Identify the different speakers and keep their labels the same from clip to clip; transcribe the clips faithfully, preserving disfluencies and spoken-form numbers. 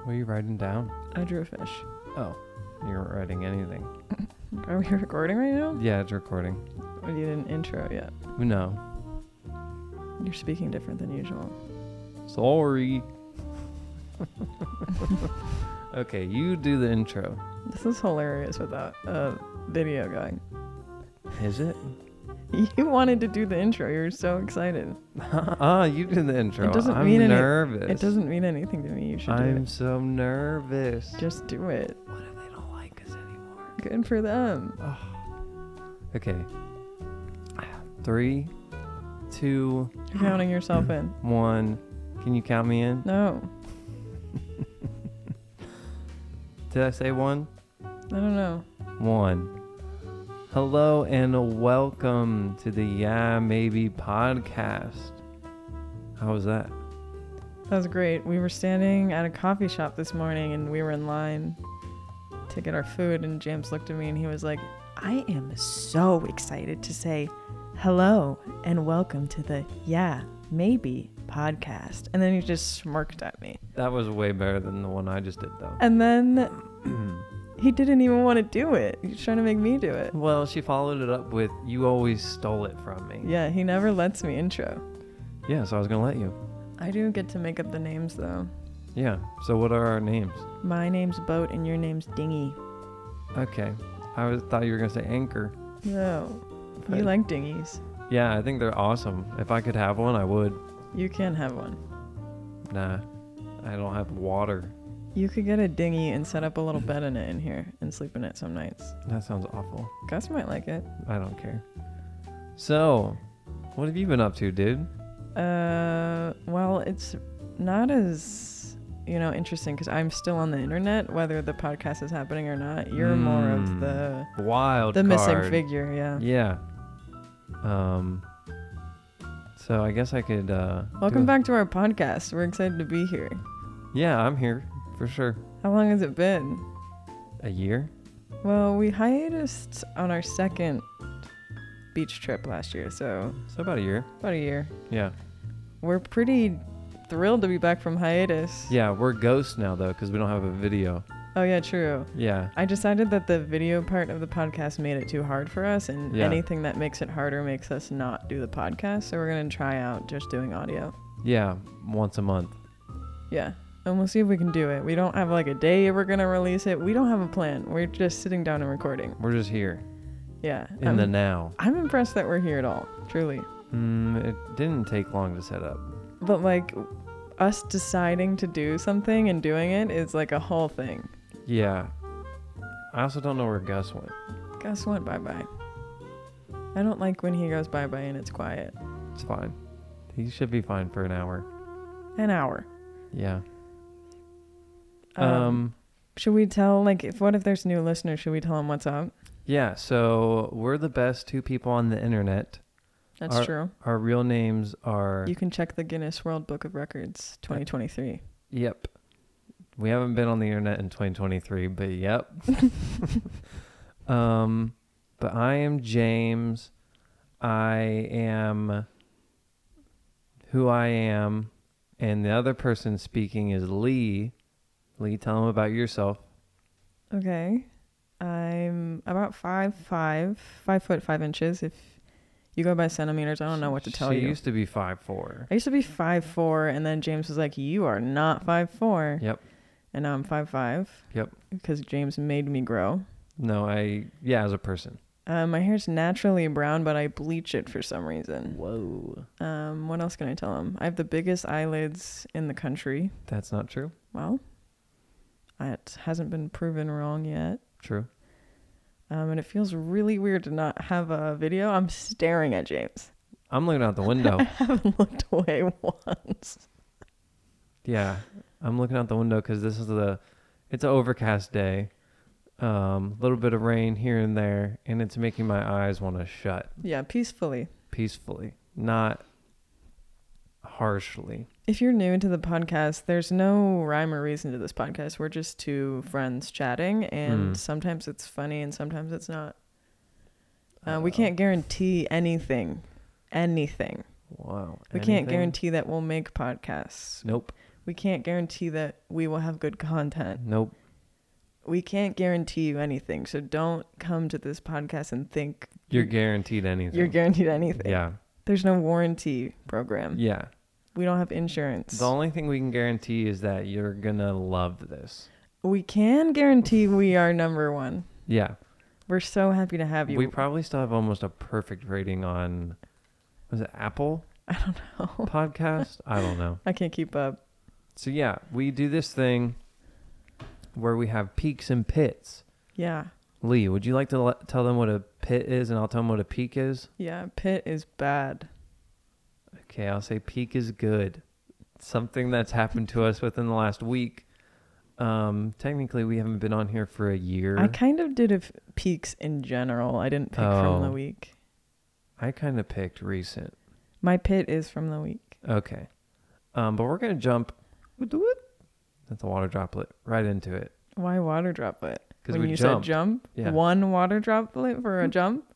Speaker 1: What are you writing down?
Speaker 2: I drew a fish.
Speaker 1: Oh, you weren't writing anything.
Speaker 2: Are we recording right now?
Speaker 1: Yeah, it's recording.
Speaker 2: Or you didn't intro yet?
Speaker 1: No.
Speaker 2: You're speaking different than usual.
Speaker 1: Sorry. Okay, you do the intro.
Speaker 2: This is hilarious without a video going.
Speaker 1: Is it?
Speaker 2: You wanted to do the intro. You were so excited.
Speaker 1: Ah, you do the intro.
Speaker 2: It doesn't
Speaker 1: I'm
Speaker 2: mean any-
Speaker 1: nervous.
Speaker 2: It doesn't mean anything to me. You should do
Speaker 1: I'm
Speaker 2: it.
Speaker 1: so nervous.
Speaker 2: Just do it.
Speaker 1: What if they don't like us anymore?
Speaker 2: Good for them.
Speaker 1: Oh. Okay. Three, two,
Speaker 2: You're counting yourself in.
Speaker 1: one. Can you count me in?
Speaker 2: No.
Speaker 1: Did I say one?
Speaker 2: I don't know.
Speaker 1: One. Hello and welcome to the Yeah Maybe podcast. How was that?
Speaker 2: That was great. We were standing at a coffee shop this morning and we were in line to get our food, and James looked at me and he was like, I am so excited to say hello and welcome to the Yeah Maybe podcast. And then he just smirked at me.
Speaker 1: That was way better than the one I just did, though.
Speaker 2: And then he didn't even want to do it. He's trying to make me do it.
Speaker 1: Well, she followed it up with, you always stole it from me.
Speaker 2: Yeah, he never lets me intro.
Speaker 1: Yeah, so I was going to let you.
Speaker 2: I do get to make up the names though.
Speaker 1: Yeah, so what are our names?
Speaker 2: My name's Boat and your name's Dingy.
Speaker 1: Okay. I was, thought you were going to say Anchor.
Speaker 2: No,
Speaker 1: But
Speaker 2: you like dinghies.
Speaker 1: Yeah, I think they're awesome. If I could have one, I would.
Speaker 2: You can have one.
Speaker 1: Nah, I don't have water.
Speaker 2: You could get a dinghy and set up a little bed in it in here and sleep in it some nights.
Speaker 1: That sounds awful.
Speaker 2: Gus might like it.
Speaker 1: I don't care. So, what have you been up to, dude?
Speaker 2: Uh, well, it's not as, you know, interesting because I'm still on the internet, whether the podcast is happening or not. You're more of
Speaker 1: Mm.
Speaker 2: the
Speaker 1: Wild
Speaker 2: the missing
Speaker 1: card.
Speaker 2: figure, yeah.
Speaker 1: Yeah. Um. So I guess I could. Uh,
Speaker 2: Welcome
Speaker 1: do-
Speaker 2: back to our podcast. We're excited to be here.
Speaker 1: Yeah, I'm here for sure.
Speaker 2: How long has it been?
Speaker 1: A year?
Speaker 2: Well, we hiatused on our second beach trip last year, so
Speaker 1: So about a year.
Speaker 2: about a year.
Speaker 1: Yeah.
Speaker 2: We're pretty thrilled to be back from hiatus.
Speaker 1: Yeah, we're ghosts now though, because we don't have a video.
Speaker 2: Oh yeah, true.
Speaker 1: Yeah.
Speaker 2: I decided that the video part of the podcast made it too hard for us, and
Speaker 1: Yeah.
Speaker 2: anything that makes it harder makes us not do the podcast. So we're gonna try out just doing audio.
Speaker 1: Yeah. Once a month.
Speaker 2: Yeah, and we'll see if we can do it. We don't have like a day we're gonna release it. We don't have a plan. We're just sitting down and recording.
Speaker 1: We're just here
Speaker 2: Yeah.
Speaker 1: in
Speaker 2: I'm,
Speaker 1: the now.
Speaker 2: I'm impressed that we're here at all, truly.
Speaker 1: Mm, it didn't take long to set up.
Speaker 2: But like, us deciding to do something and doing it is like a whole thing.
Speaker 1: Yeah. I also don't know where Gus went.
Speaker 2: Gus went bye bye. I don't like when he goes bye bye and it's quiet.
Speaker 1: It's fine. He should be fine for an hour.
Speaker 2: An hour.
Speaker 1: Yeah.
Speaker 2: Um,
Speaker 1: Um.
Speaker 2: should we tell like if what if there's new listeners? Should we tell them what's up?
Speaker 1: Yeah. So we're the best two people on the internet.
Speaker 2: That's
Speaker 1: Our-
Speaker 2: true.
Speaker 1: Our real names are.
Speaker 2: You can check the Guinness World Book of Records twenty twenty-three.
Speaker 1: Yep. We haven't been on the internet in twenty twenty-three, but yep. um, but I am James. I am who I am, and the other person speaking is Lee. Lee, tell them about yourself.
Speaker 2: Okay. I'm about five five, five foot five inches. If you go by centimeters, I don't know what to tell
Speaker 1: she
Speaker 2: you.
Speaker 1: used to be five four.
Speaker 2: I used to be five four, and then James was like, "You are not five four."
Speaker 1: Yep.
Speaker 2: And now I'm five five.
Speaker 1: Yep.
Speaker 2: Because James made me grow.
Speaker 1: No, I yeah, as a person.
Speaker 2: Uh, my hair's naturally brown, but I bleach it for some reason.
Speaker 1: Whoa.
Speaker 2: Um, what else can I tell him? I have the biggest eyelids in the country.
Speaker 1: That's not true.
Speaker 2: Well, it hasn't been proven wrong yet.
Speaker 1: True.
Speaker 2: Um, and it feels really weird to not have a video. I'm staring at James.
Speaker 1: I'm looking out the window.
Speaker 2: I haven't looked away once.
Speaker 1: Yeah, I'm looking out the window because this is the, it's an overcast day, um, a little bit of rain here and there, and it's making my eyes want to shut
Speaker 2: Yeah, peacefully.
Speaker 1: peacefully, not harshly.
Speaker 2: If you're new to the podcast, there's no rhyme or reason to this podcast. We're just two friends chatting, and
Speaker 1: Mm.
Speaker 2: sometimes it's funny and sometimes it's not. Uh,
Speaker 1: Uh,
Speaker 2: we can't guarantee anything. Anything.
Speaker 1: Wow.
Speaker 2: We
Speaker 1: Anything?
Speaker 2: can't guarantee that we'll make podcasts.
Speaker 1: Nope.
Speaker 2: We can't guarantee that we will have good content.
Speaker 1: Nope.
Speaker 2: We can't guarantee you anything. So don't come to this podcast and think
Speaker 1: You're guaranteed anything.
Speaker 2: you're guaranteed anything.
Speaker 1: Yeah.
Speaker 2: There's no warranty program.
Speaker 1: Yeah.
Speaker 2: We don't have insurance.
Speaker 1: The only thing we can guarantee is that you're going to love this.
Speaker 2: We can guarantee we are number one.
Speaker 1: Yeah.
Speaker 2: We're so happy to have you.
Speaker 1: We probably still have almost a perfect rating on, was it Apple
Speaker 2: I don't know.
Speaker 1: podcast? I don't know.
Speaker 2: I can't keep up.
Speaker 1: So yeah, we do this thing where we have peaks and pits.
Speaker 2: Yeah.
Speaker 1: Lee, would you like to let, tell them what a pit is and I'll tell them what a peak is?
Speaker 2: Yeah. Pit is bad.
Speaker 1: Okay, I'll say peak is good. Something that's happened to us within the last week. Um, technically, we haven't been on here for a year.
Speaker 2: I kind of did a f- peaks in general. I didn't pick from the
Speaker 1: Oh.
Speaker 2: week.
Speaker 1: I kind of picked recent.
Speaker 2: My pit is from the week.
Speaker 1: Okay. Um, but we're going to jump. That's a water droplet. Right into it.
Speaker 2: Why water droplet?
Speaker 1: 'Cause
Speaker 2: When
Speaker 1: we
Speaker 2: you
Speaker 1: jumped.
Speaker 2: said jump,
Speaker 1: Yeah.
Speaker 2: one water droplet for a jump?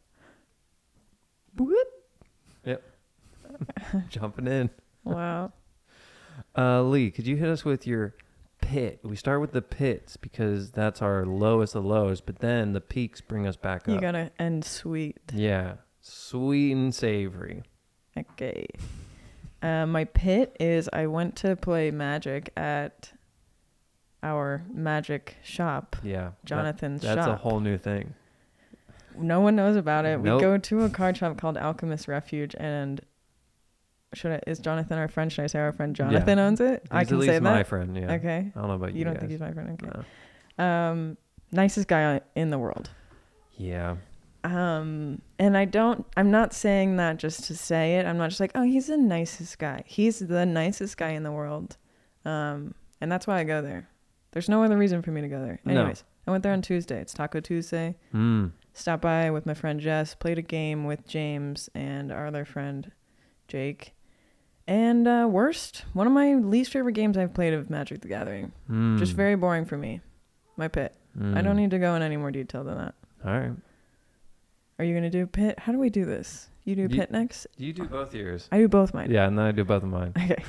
Speaker 1: Jumping in.
Speaker 2: Wow.
Speaker 1: Uh, Lee, could you hit us with your pit? We start with the pits because that's our lowest of lows, but then the peaks bring us back
Speaker 2: You
Speaker 1: up.
Speaker 2: gotta end sweet.
Speaker 1: Yeah. Sweet and savory.
Speaker 2: Okay. Uh, my pit is I went to play Magic at our Magic shop,
Speaker 1: Yeah.
Speaker 2: Jonathan's
Speaker 1: that, That's
Speaker 2: shop.
Speaker 1: a whole new thing.
Speaker 2: No one knows about it.
Speaker 1: Nope.
Speaker 2: We go to a card shop called Alchemist Refuge, and should I, is Jonathan our friend? Should I say our friend Jonathan
Speaker 1: Yeah.
Speaker 2: owns it?
Speaker 1: He's
Speaker 2: I can
Speaker 1: at
Speaker 2: say
Speaker 1: least
Speaker 2: that.
Speaker 1: my friend, yeah.
Speaker 2: Okay.
Speaker 1: I don't know about you
Speaker 2: You don't
Speaker 1: guys.
Speaker 2: think he's my friend? Okay.
Speaker 1: No.
Speaker 2: Um, nicest guy in the world.
Speaker 1: Yeah.
Speaker 2: Um, and I don't, I'm not saying that just to say it. I'm not just like, oh, he's the nicest guy. He's the nicest guy in the world. Um, and that's why I go there. There's no other reason for me to go there.
Speaker 1: No.
Speaker 2: Anyways, I went there on Tuesday. It's Taco Tuesday.
Speaker 1: Mm.
Speaker 2: Stopped by with my friend Jess, played a game with James and our other friend Jake. And uh, worst, one of my least favorite games I've played of Magic the Gathering.
Speaker 1: Mm.
Speaker 2: Just very boring for me. My pit.
Speaker 1: Mm.
Speaker 2: I don't need to go in any more detail than that.
Speaker 1: All right.
Speaker 2: Are you going to do pit? How do we do this? You do
Speaker 1: You-
Speaker 2: pit next?
Speaker 1: You do both yours.
Speaker 2: I do both mine.
Speaker 1: Yeah, and then I do both of mine.
Speaker 2: Okay.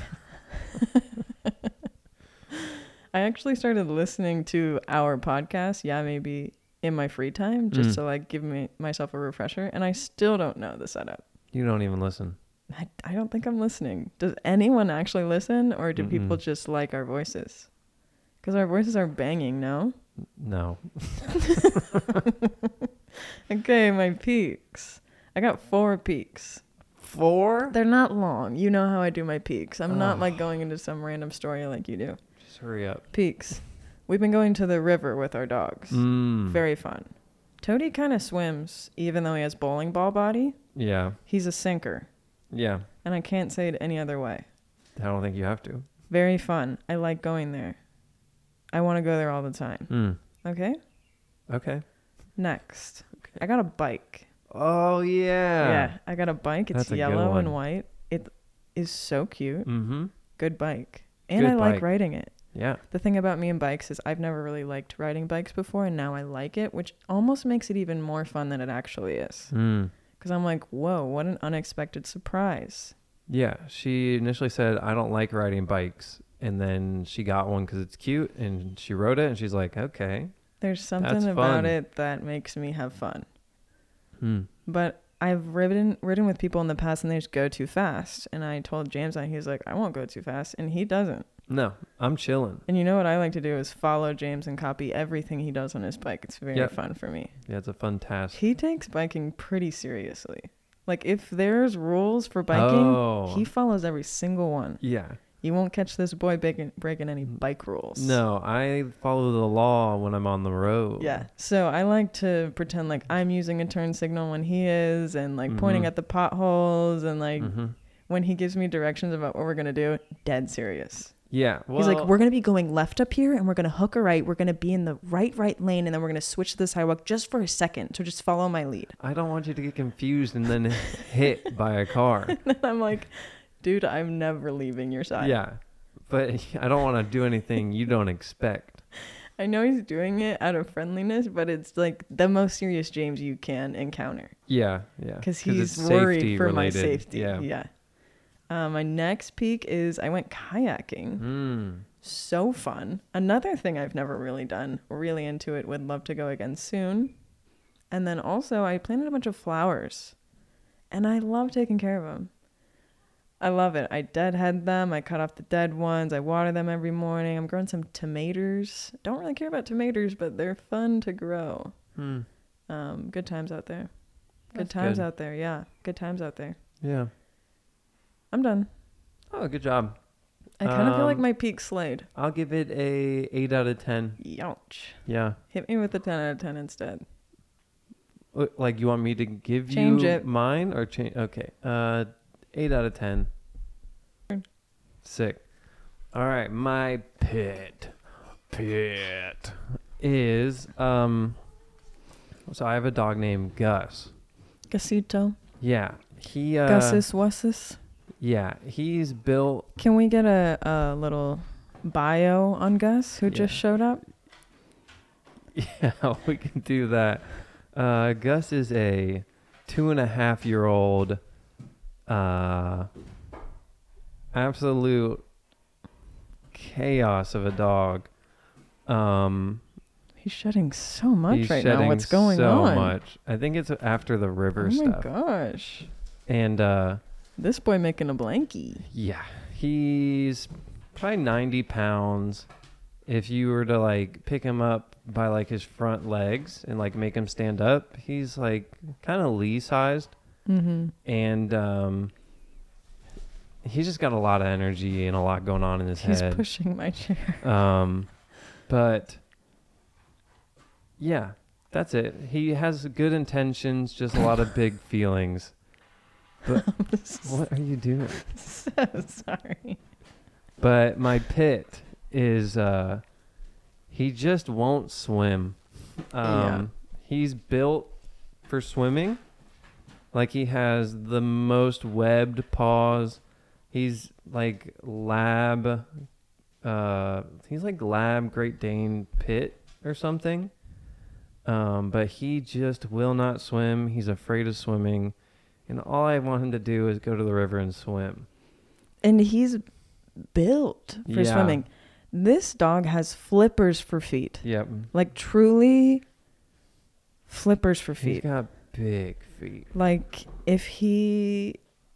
Speaker 2: I actually started listening to our podcast, yeah, maybe in my free time, just
Speaker 1: Mm.
Speaker 2: to like give me myself a refresher. And I still don't know the setup.
Speaker 1: You don't even listen.
Speaker 2: I, I don't think I'm listening. Does anyone actually listen, or do
Speaker 1: Mm-mm.
Speaker 2: people just like our voices? Because our voices are banging, no?
Speaker 1: No.
Speaker 2: Okay, my peaks. I got four peaks.
Speaker 1: Four?
Speaker 2: They're not long. You know how I do my peaks. I'm not
Speaker 1: Ugh.
Speaker 2: like going into some random story like you do.
Speaker 1: Just hurry up.
Speaker 2: Peaks. We've been going to the river with our dogs.
Speaker 1: Mm.
Speaker 2: Very fun. Toady kind of swims, even though he has bowling ball body.
Speaker 1: Yeah.
Speaker 2: He's a sinker,
Speaker 1: Yeah.
Speaker 2: and I can't say it any other way.
Speaker 1: I don't think you have to.
Speaker 2: Very fun. I like going there. I want to go there all the time.
Speaker 1: Mm.
Speaker 2: Okay?
Speaker 1: Okay.
Speaker 2: Next.
Speaker 1: Okay.
Speaker 2: I got a bike.
Speaker 1: Oh, yeah.
Speaker 2: Yeah, I got a bike. It's
Speaker 1: That's a good
Speaker 2: yellow and
Speaker 1: one.
Speaker 2: white. It is so cute.
Speaker 1: Mm-hmm.
Speaker 2: Good bike. And
Speaker 1: Good
Speaker 2: I like
Speaker 1: bike.
Speaker 2: riding it.
Speaker 1: Yeah.
Speaker 2: The thing about me and bikes is I've never really liked riding bikes before, and now I like it, which almost makes it even more fun than it actually is.
Speaker 1: Mm.
Speaker 2: Because I'm like, whoa, what an unexpected surprise.
Speaker 1: Yeah. She initially said, I don't like riding bikes. And then she got one because it's cute. And she rode it. And she's like, okay.
Speaker 2: There's something
Speaker 1: That's
Speaker 2: about
Speaker 1: fun.
Speaker 2: it that makes me have fun.
Speaker 1: Hmm.
Speaker 2: But I've ridden ridden with people in the past, and they just go too fast. And I told James that, he's like, I won't go too fast. And he doesn't.
Speaker 1: No, I'm chilling.
Speaker 2: And you know what I like to do is follow James and copy everything he does on his bike. It's very
Speaker 1: Yep.
Speaker 2: fun for me.
Speaker 1: Yeah, it's a fun task.
Speaker 2: He takes biking pretty seriously. Like, if there's rules for biking,
Speaker 1: Oh.
Speaker 2: he follows every single one.
Speaker 1: Yeah.
Speaker 2: You won't catch this boy breaking, breaking any bike rules.
Speaker 1: No, I follow the law when I'm on the road.
Speaker 2: Yeah. So I like to pretend like I'm using a turn signal when he is, and like pointing
Speaker 1: Mhm.
Speaker 2: at the potholes, and like
Speaker 1: Mm-hmm.
Speaker 2: when he gives me directions about what we're going to do, dead serious.
Speaker 1: Yeah. Well,
Speaker 2: He's like, we're going to be going left up here, and we're going to hook a right. We're going to be in the right, right lane, and then we're going to switch to the sidewalk just for a second. So just follow my lead.
Speaker 1: I don't want you to get confused and then hit by a car.
Speaker 2: And I'm like, dude, I'm never leaving your side.
Speaker 1: Yeah. But I don't want to do anything you don't expect.
Speaker 2: I know he's doing it out of friendliness, but it's like the most serious James you can encounter.
Speaker 1: Yeah. Yeah.
Speaker 2: Because
Speaker 1: it's
Speaker 2: he's worried
Speaker 1: safety
Speaker 2: for my
Speaker 1: related.
Speaker 2: safety.
Speaker 1: Yeah.
Speaker 2: Yeah. Uh, my next peak is I went kayaking.
Speaker 1: Mm.
Speaker 2: So fun. Another thing I've never really done. Really into it. Would love to go again soon. And then also I planted a bunch of flowers. And I love taking care of them. I love it. I deadhead them. I cut off the dead ones. I water them every morning. I'm growing some tomatoes. Don't really care about tomatoes, but they're fun to grow.
Speaker 1: Hmm.
Speaker 2: Um, good times out there. Good
Speaker 1: That's
Speaker 2: times
Speaker 1: good.
Speaker 2: out there. Yeah. Good times out there.
Speaker 1: Yeah.
Speaker 2: I'm done.
Speaker 1: Oh, good job.
Speaker 2: I kind of feel like
Speaker 1: Um,
Speaker 2: my peak slayed.
Speaker 1: I'll give it a eight out of ten.
Speaker 2: Youch.
Speaker 1: Yeah.
Speaker 2: Hit me with a ten out of ten instead.
Speaker 1: Uh, Like, you want me to give
Speaker 2: Change
Speaker 1: you
Speaker 2: it.
Speaker 1: mine or change? Okay. Uh, eight out of ten. Sick. All right. My pit, pit is, um, so I have a dog named Gus.
Speaker 2: Gusito.
Speaker 1: Yeah. He, uh,
Speaker 2: Gussus Wussus.
Speaker 1: yeah, he's built,
Speaker 2: Can we get a, a little bio on Gus who just
Speaker 1: Yeah.
Speaker 2: showed up?
Speaker 1: yeah, we can do that. Uh, Gus is a two and a half year old, uh, absolute chaos of a dog. Um,
Speaker 2: He's shedding so much
Speaker 1: he's
Speaker 2: right
Speaker 1: shedding
Speaker 2: now. What's going
Speaker 1: so
Speaker 2: on?
Speaker 1: much. I think it's after the river
Speaker 2: Oh my
Speaker 1: stuff.
Speaker 2: gosh.
Speaker 1: And uh,
Speaker 2: This boy making a blankie.
Speaker 1: yeah, he's probably ninety pounds. If you were to like pick him up by like his front legs and like make him stand up, he's like kind of Lee sized.
Speaker 2: Mm-hmm.
Speaker 1: And um, he's just got a lot of energy and a lot going on in his
Speaker 2: He's
Speaker 1: head.
Speaker 2: pushing my chair.
Speaker 1: Um, but yeah, that's it. He has good intentions, just a lot of big feelings. But what are you doing?
Speaker 2: So sorry.
Speaker 1: But my pit is uh, he just won't swim. Um,
Speaker 2: Yeah.
Speaker 1: He's built for swimming. Like he has the most webbed paws. He's like lab. Uh, he's like lab Great Dane pit or something. Um, but he just will not swim. He's afraid of swimming. And all I want him to do is go to the river and swim.
Speaker 2: And he's built for
Speaker 1: Yeah.
Speaker 2: swimming. This dog has flippers for feet.
Speaker 1: Yep.
Speaker 2: Like truly flippers for
Speaker 1: He's
Speaker 2: feet.
Speaker 1: got big feet.
Speaker 2: Like if he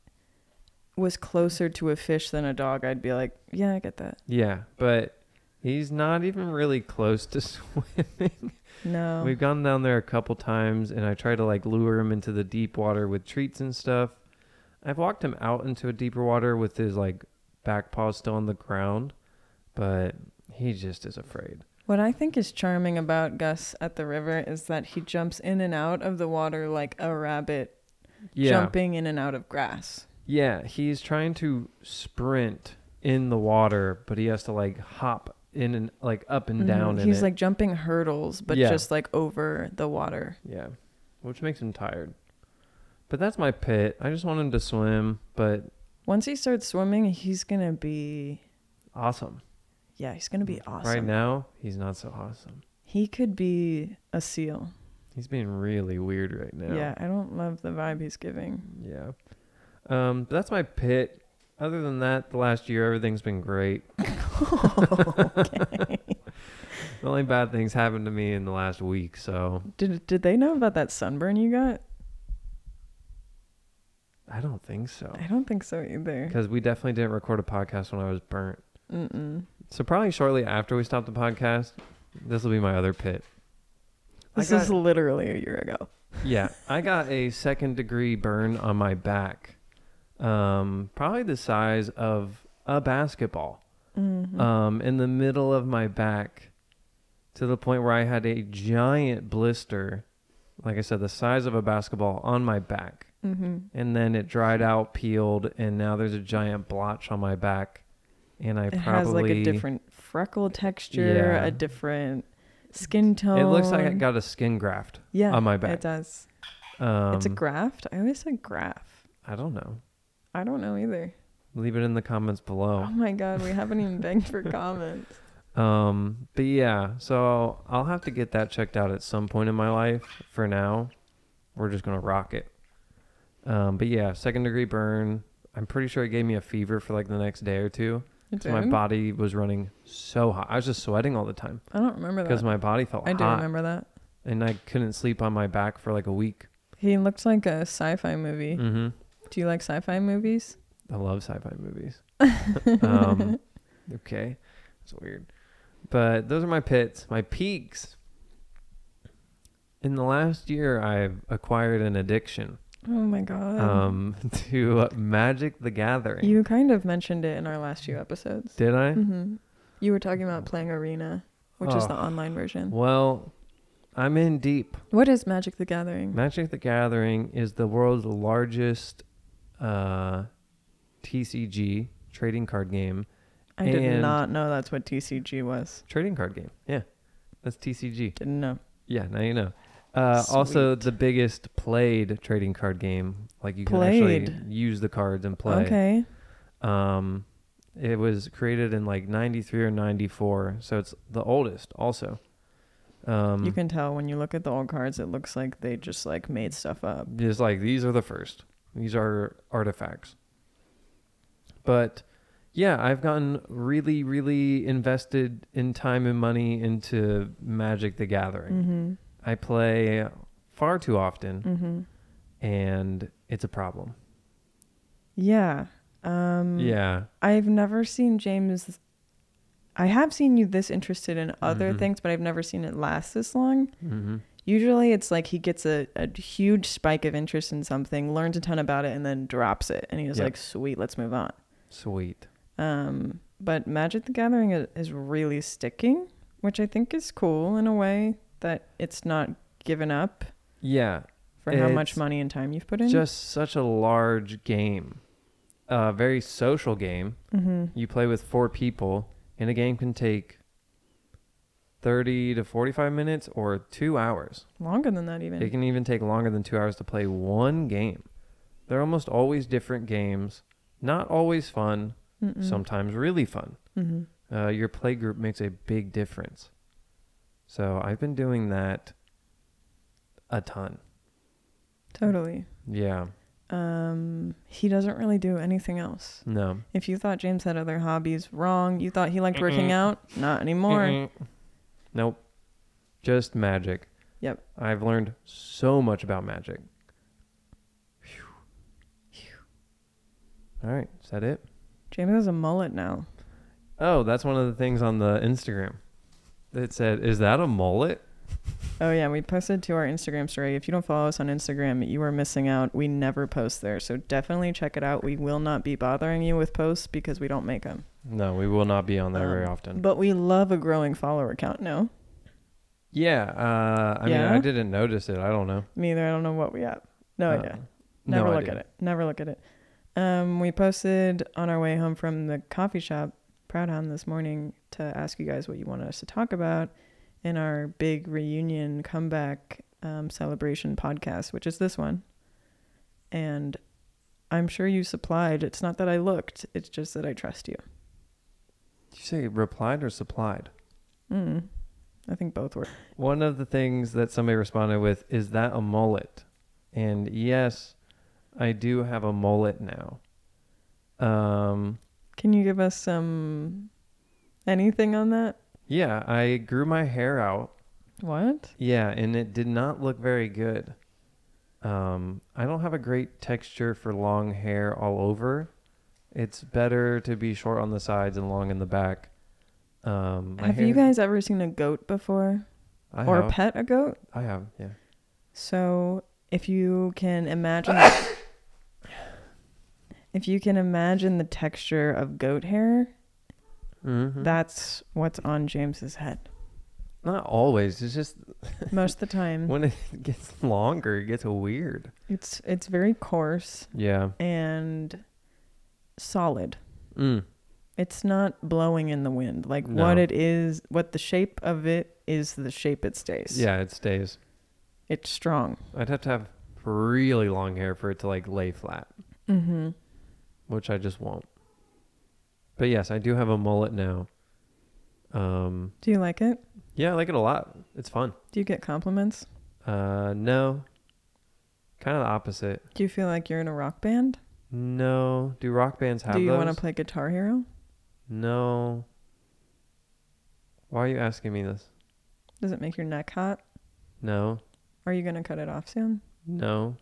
Speaker 2: was closer to a fish than a dog, I'd be like, yeah, I get that.
Speaker 1: Yeah, but he's not even really close to swimming.
Speaker 2: No.
Speaker 1: We've gone down there a couple times, and I try to like lure him into the deep water with treats and stuff. I've walked him out into a deeper water with his like back paws still on the ground, but he just is afraid.
Speaker 2: What I think is charming about Gus at the river is that he jumps in and out of the water like a rabbit
Speaker 1: Yeah,
Speaker 2: jumping in and out of grass.
Speaker 1: yeah. He's trying to sprint in the water, but he has to like hop in and like up and down.
Speaker 2: Mhm.
Speaker 1: in
Speaker 2: He's
Speaker 1: it.
Speaker 2: like jumping hurdles, but
Speaker 1: Yeah.
Speaker 2: just like over the water.
Speaker 1: Yeah, which makes him tired. But that's my pit. I just want him to swim, but
Speaker 2: Once he starts swimming, he's going to be,
Speaker 1: awesome.
Speaker 2: yeah, he's going to be awesome.
Speaker 1: Right now, he's not so awesome.
Speaker 2: He could be a seal.
Speaker 1: He's being really weird right now.
Speaker 2: Yeah, I don't love the vibe he's giving.
Speaker 1: Yeah. Um, but that's my pit. Other than that, the last year, everything's been great.
Speaker 2: Okay.
Speaker 1: The only bad things happened to me in the last week, so
Speaker 2: Did did they know about that sunburn you got?
Speaker 1: I don't think so.
Speaker 2: I don't think so either.
Speaker 1: Because we definitely didn't record a podcast when I was burnt.
Speaker 2: Mm-mm.
Speaker 1: So probably shortly after we stopped the podcast, this will be my other pit. I
Speaker 2: This
Speaker 1: got-
Speaker 2: is literally a year ago.
Speaker 1: Yeah, I got a second degree burn on my back. Um, probably the size of a basketball.
Speaker 2: Mm-hmm.
Speaker 1: Um, in the middle of my back, to the point where I had a giant blister, like I said, the size of a basketball on my back.
Speaker 2: Mm-hmm.
Speaker 1: And then it dried out, peeled, and now there's a giant blotch on my back. And I
Speaker 2: It
Speaker 1: probably
Speaker 2: has like a different freckle texture,
Speaker 1: Yeah.
Speaker 2: a different skin tone.
Speaker 1: It looks like I got a skin graft
Speaker 2: yeah,
Speaker 1: on my back.
Speaker 2: It does.
Speaker 1: Um,
Speaker 2: It's a graft. I always said graph.
Speaker 1: I don't know.
Speaker 2: I don't know either.
Speaker 1: Leave it in the comments below.
Speaker 2: Oh my god, we haven't even begged for comments.
Speaker 1: Um, but yeah, so I'll have to get that checked out at some point in my life. For now, we're just gonna rock it. Um, but yeah, second degree burn. I'm pretty sure it gave me a fever for like the next day or two.
Speaker 2: It
Speaker 1: So my
Speaker 2: did?
Speaker 1: body was running so hot. I was just sweating all the time
Speaker 2: I don't remember that.
Speaker 1: because my body felt
Speaker 2: I do
Speaker 1: hot.
Speaker 2: remember that.
Speaker 1: And I couldn't sleep on my back for like a week.
Speaker 2: He looked like a sci-fi movie.
Speaker 1: Mm-hmm.
Speaker 2: Do you like sci-fi movies?
Speaker 1: I love sci-fi movies. um, okay, it's weird, but those are my pits. My peaks. In the last year, I've acquired an addiction
Speaker 2: Oh my god.
Speaker 1: um, to Magic the Gathering.
Speaker 2: You kind of mentioned it in our last few episodes.
Speaker 1: Did I?
Speaker 2: Mm-hmm. You were talking about playing Arena, which is
Speaker 1: Oh.
Speaker 2: the online version.
Speaker 1: Well, I'm in deep.
Speaker 2: What is Magic the Gathering?
Speaker 1: Magic the Gathering is the world's largest uh, T C G trading card game.
Speaker 2: I did
Speaker 1: and-
Speaker 2: not know that's what T C G was.
Speaker 1: Trading card game. Yeah, that's T C G.
Speaker 2: Didn't know.
Speaker 1: Yeah, now you know. Uh, also,
Speaker 2: Sweet.
Speaker 1: the biggest played trading card game. Like you can
Speaker 2: Played.
Speaker 1: actually use the cards and play.
Speaker 2: Okay.
Speaker 1: Um, it was created in like ninety-three or ninety-four, so it's the oldest. Also, um,
Speaker 2: You can tell when you look at the old cards, it looks like they just like made stuff up.
Speaker 1: just like these are the first. These are artifacts. But yeah, I've gotten really, really invested in time and money into Magic the Gathering.
Speaker 2: Mm-hmm.
Speaker 1: I play far too often,
Speaker 2: Mm-hmm.
Speaker 1: and it's a problem.
Speaker 2: Yeah. Um,
Speaker 1: Yeah.
Speaker 2: I've never seen James. I have seen you this interested in other
Speaker 1: Mhm.
Speaker 2: things, but I've never seen it last this long.
Speaker 1: Mm-hmm.
Speaker 2: Usually it's like he gets a, a huge spike of interest in something, learns a ton about it, and then drops it. And he's
Speaker 1: Yep.
Speaker 2: like, sweet, let's move on.
Speaker 1: Sweet.
Speaker 2: Um, but Magic the Gathering is, is really sticking, which I think is cool in a way that it's not given up
Speaker 1: Yeah.
Speaker 2: for how much
Speaker 1: It's
Speaker 2: money and time you've put in.
Speaker 1: Just such a large game. A very social game.
Speaker 2: Mm-hmm.
Speaker 1: You play with four people, and a game can take thirty to forty-five minutes or two hours.
Speaker 2: Longer than that even.
Speaker 1: It can even take longer than two hours to play one game. They're almost always different games. Not always fun.
Speaker 2: Mm-mm.
Speaker 1: Sometimes really fun.
Speaker 2: Mm-hmm.
Speaker 1: Uh, your play group makes a big difference. So I've been doing that a ton.
Speaker 2: Totally.
Speaker 1: Yeah.
Speaker 2: Um, he doesn't really do anything else.
Speaker 1: No.
Speaker 2: If you thought James had other hobbies, wrong. You thought he liked working out? Not anymore.
Speaker 1: Mm-mm. Nope. Just Magic.
Speaker 2: Yep.
Speaker 1: I've learned so much about Magic. All right. Is that it?
Speaker 2: James has a mullet now.
Speaker 1: Oh, that's one of the things on the Instagram. It said, is that a mullet?
Speaker 2: Oh yeah, we posted to our Instagram story. If you don't follow us on Instagram, you are missing out. We never post there, so definitely check it out. We will not be bothering you with posts because we don't make them.
Speaker 1: No, we will not be on there very
Speaker 2: Um,
Speaker 1: often.
Speaker 2: But we love a growing follower count. No,
Speaker 1: Yeah. Uh, I
Speaker 2: Yeah?
Speaker 1: mean, I didn't notice it. I don't know.
Speaker 2: me either. I don't know what we have. No
Speaker 1: Uh,
Speaker 2: idea. Never
Speaker 1: no
Speaker 2: look
Speaker 1: idea.
Speaker 2: at it. Never look at it. Um, we posted on our way home from the coffee shop, Proudhound, this morning to ask you guys what you wanted us to talk about in our big reunion comeback um, celebration podcast, which is this one. And I'm sure you supplied. It's not that I looked. It's just that I trust you.
Speaker 1: Did you say replied or supplied?
Speaker 2: Mm, I think both were.
Speaker 1: One of the things that somebody responded with, is that a mullet? And yes, I do have a mullet now. Um,
Speaker 2: Can you give us some anything on that?
Speaker 1: yeah, I grew my hair out.
Speaker 2: What?
Speaker 1: Yeah, and it did not look very good. Um, I don't have a great texture for long hair all over. It's better to be short on the sides and long in the back. Um, my
Speaker 2: Have
Speaker 1: hair,
Speaker 2: you guys ever seen a goat before?
Speaker 1: I
Speaker 2: or
Speaker 1: have.
Speaker 2: pet a goat?
Speaker 1: I have, yeah.
Speaker 2: So if you can imagine if you can imagine the texture of goat hair,
Speaker 1: Mm-hmm.
Speaker 2: that's what's on James's head.
Speaker 1: Not always. It's just
Speaker 2: Most of the time.
Speaker 1: when it gets longer, it gets weird.
Speaker 2: It's it's very coarse
Speaker 1: Yeah.
Speaker 2: and solid.
Speaker 1: Mm.
Speaker 2: It's not blowing in the wind. Like
Speaker 1: No.
Speaker 2: what it is, what the shape of it is, the shape it stays.
Speaker 1: Yeah, it stays.
Speaker 2: It's strong.
Speaker 1: I'd have to have really long hair for it to like lay flat,
Speaker 2: Mm-hmm.
Speaker 1: which I just won't. But yes, I do have a mullet now. Um,
Speaker 2: Do you like it?
Speaker 1: yeah, I like it a lot. It's fun.
Speaker 2: Do you get compliments?
Speaker 1: Uh, no, kind of the opposite.
Speaker 2: Do you feel like you're in a rock band?
Speaker 1: No. Do rock bands have
Speaker 2: Do you
Speaker 1: those?
Speaker 2: want to play Guitar Hero?
Speaker 1: No. Why are you asking me this?
Speaker 2: Does it make your neck hot?
Speaker 1: No.
Speaker 2: Are you going to cut it off soon?
Speaker 1: No.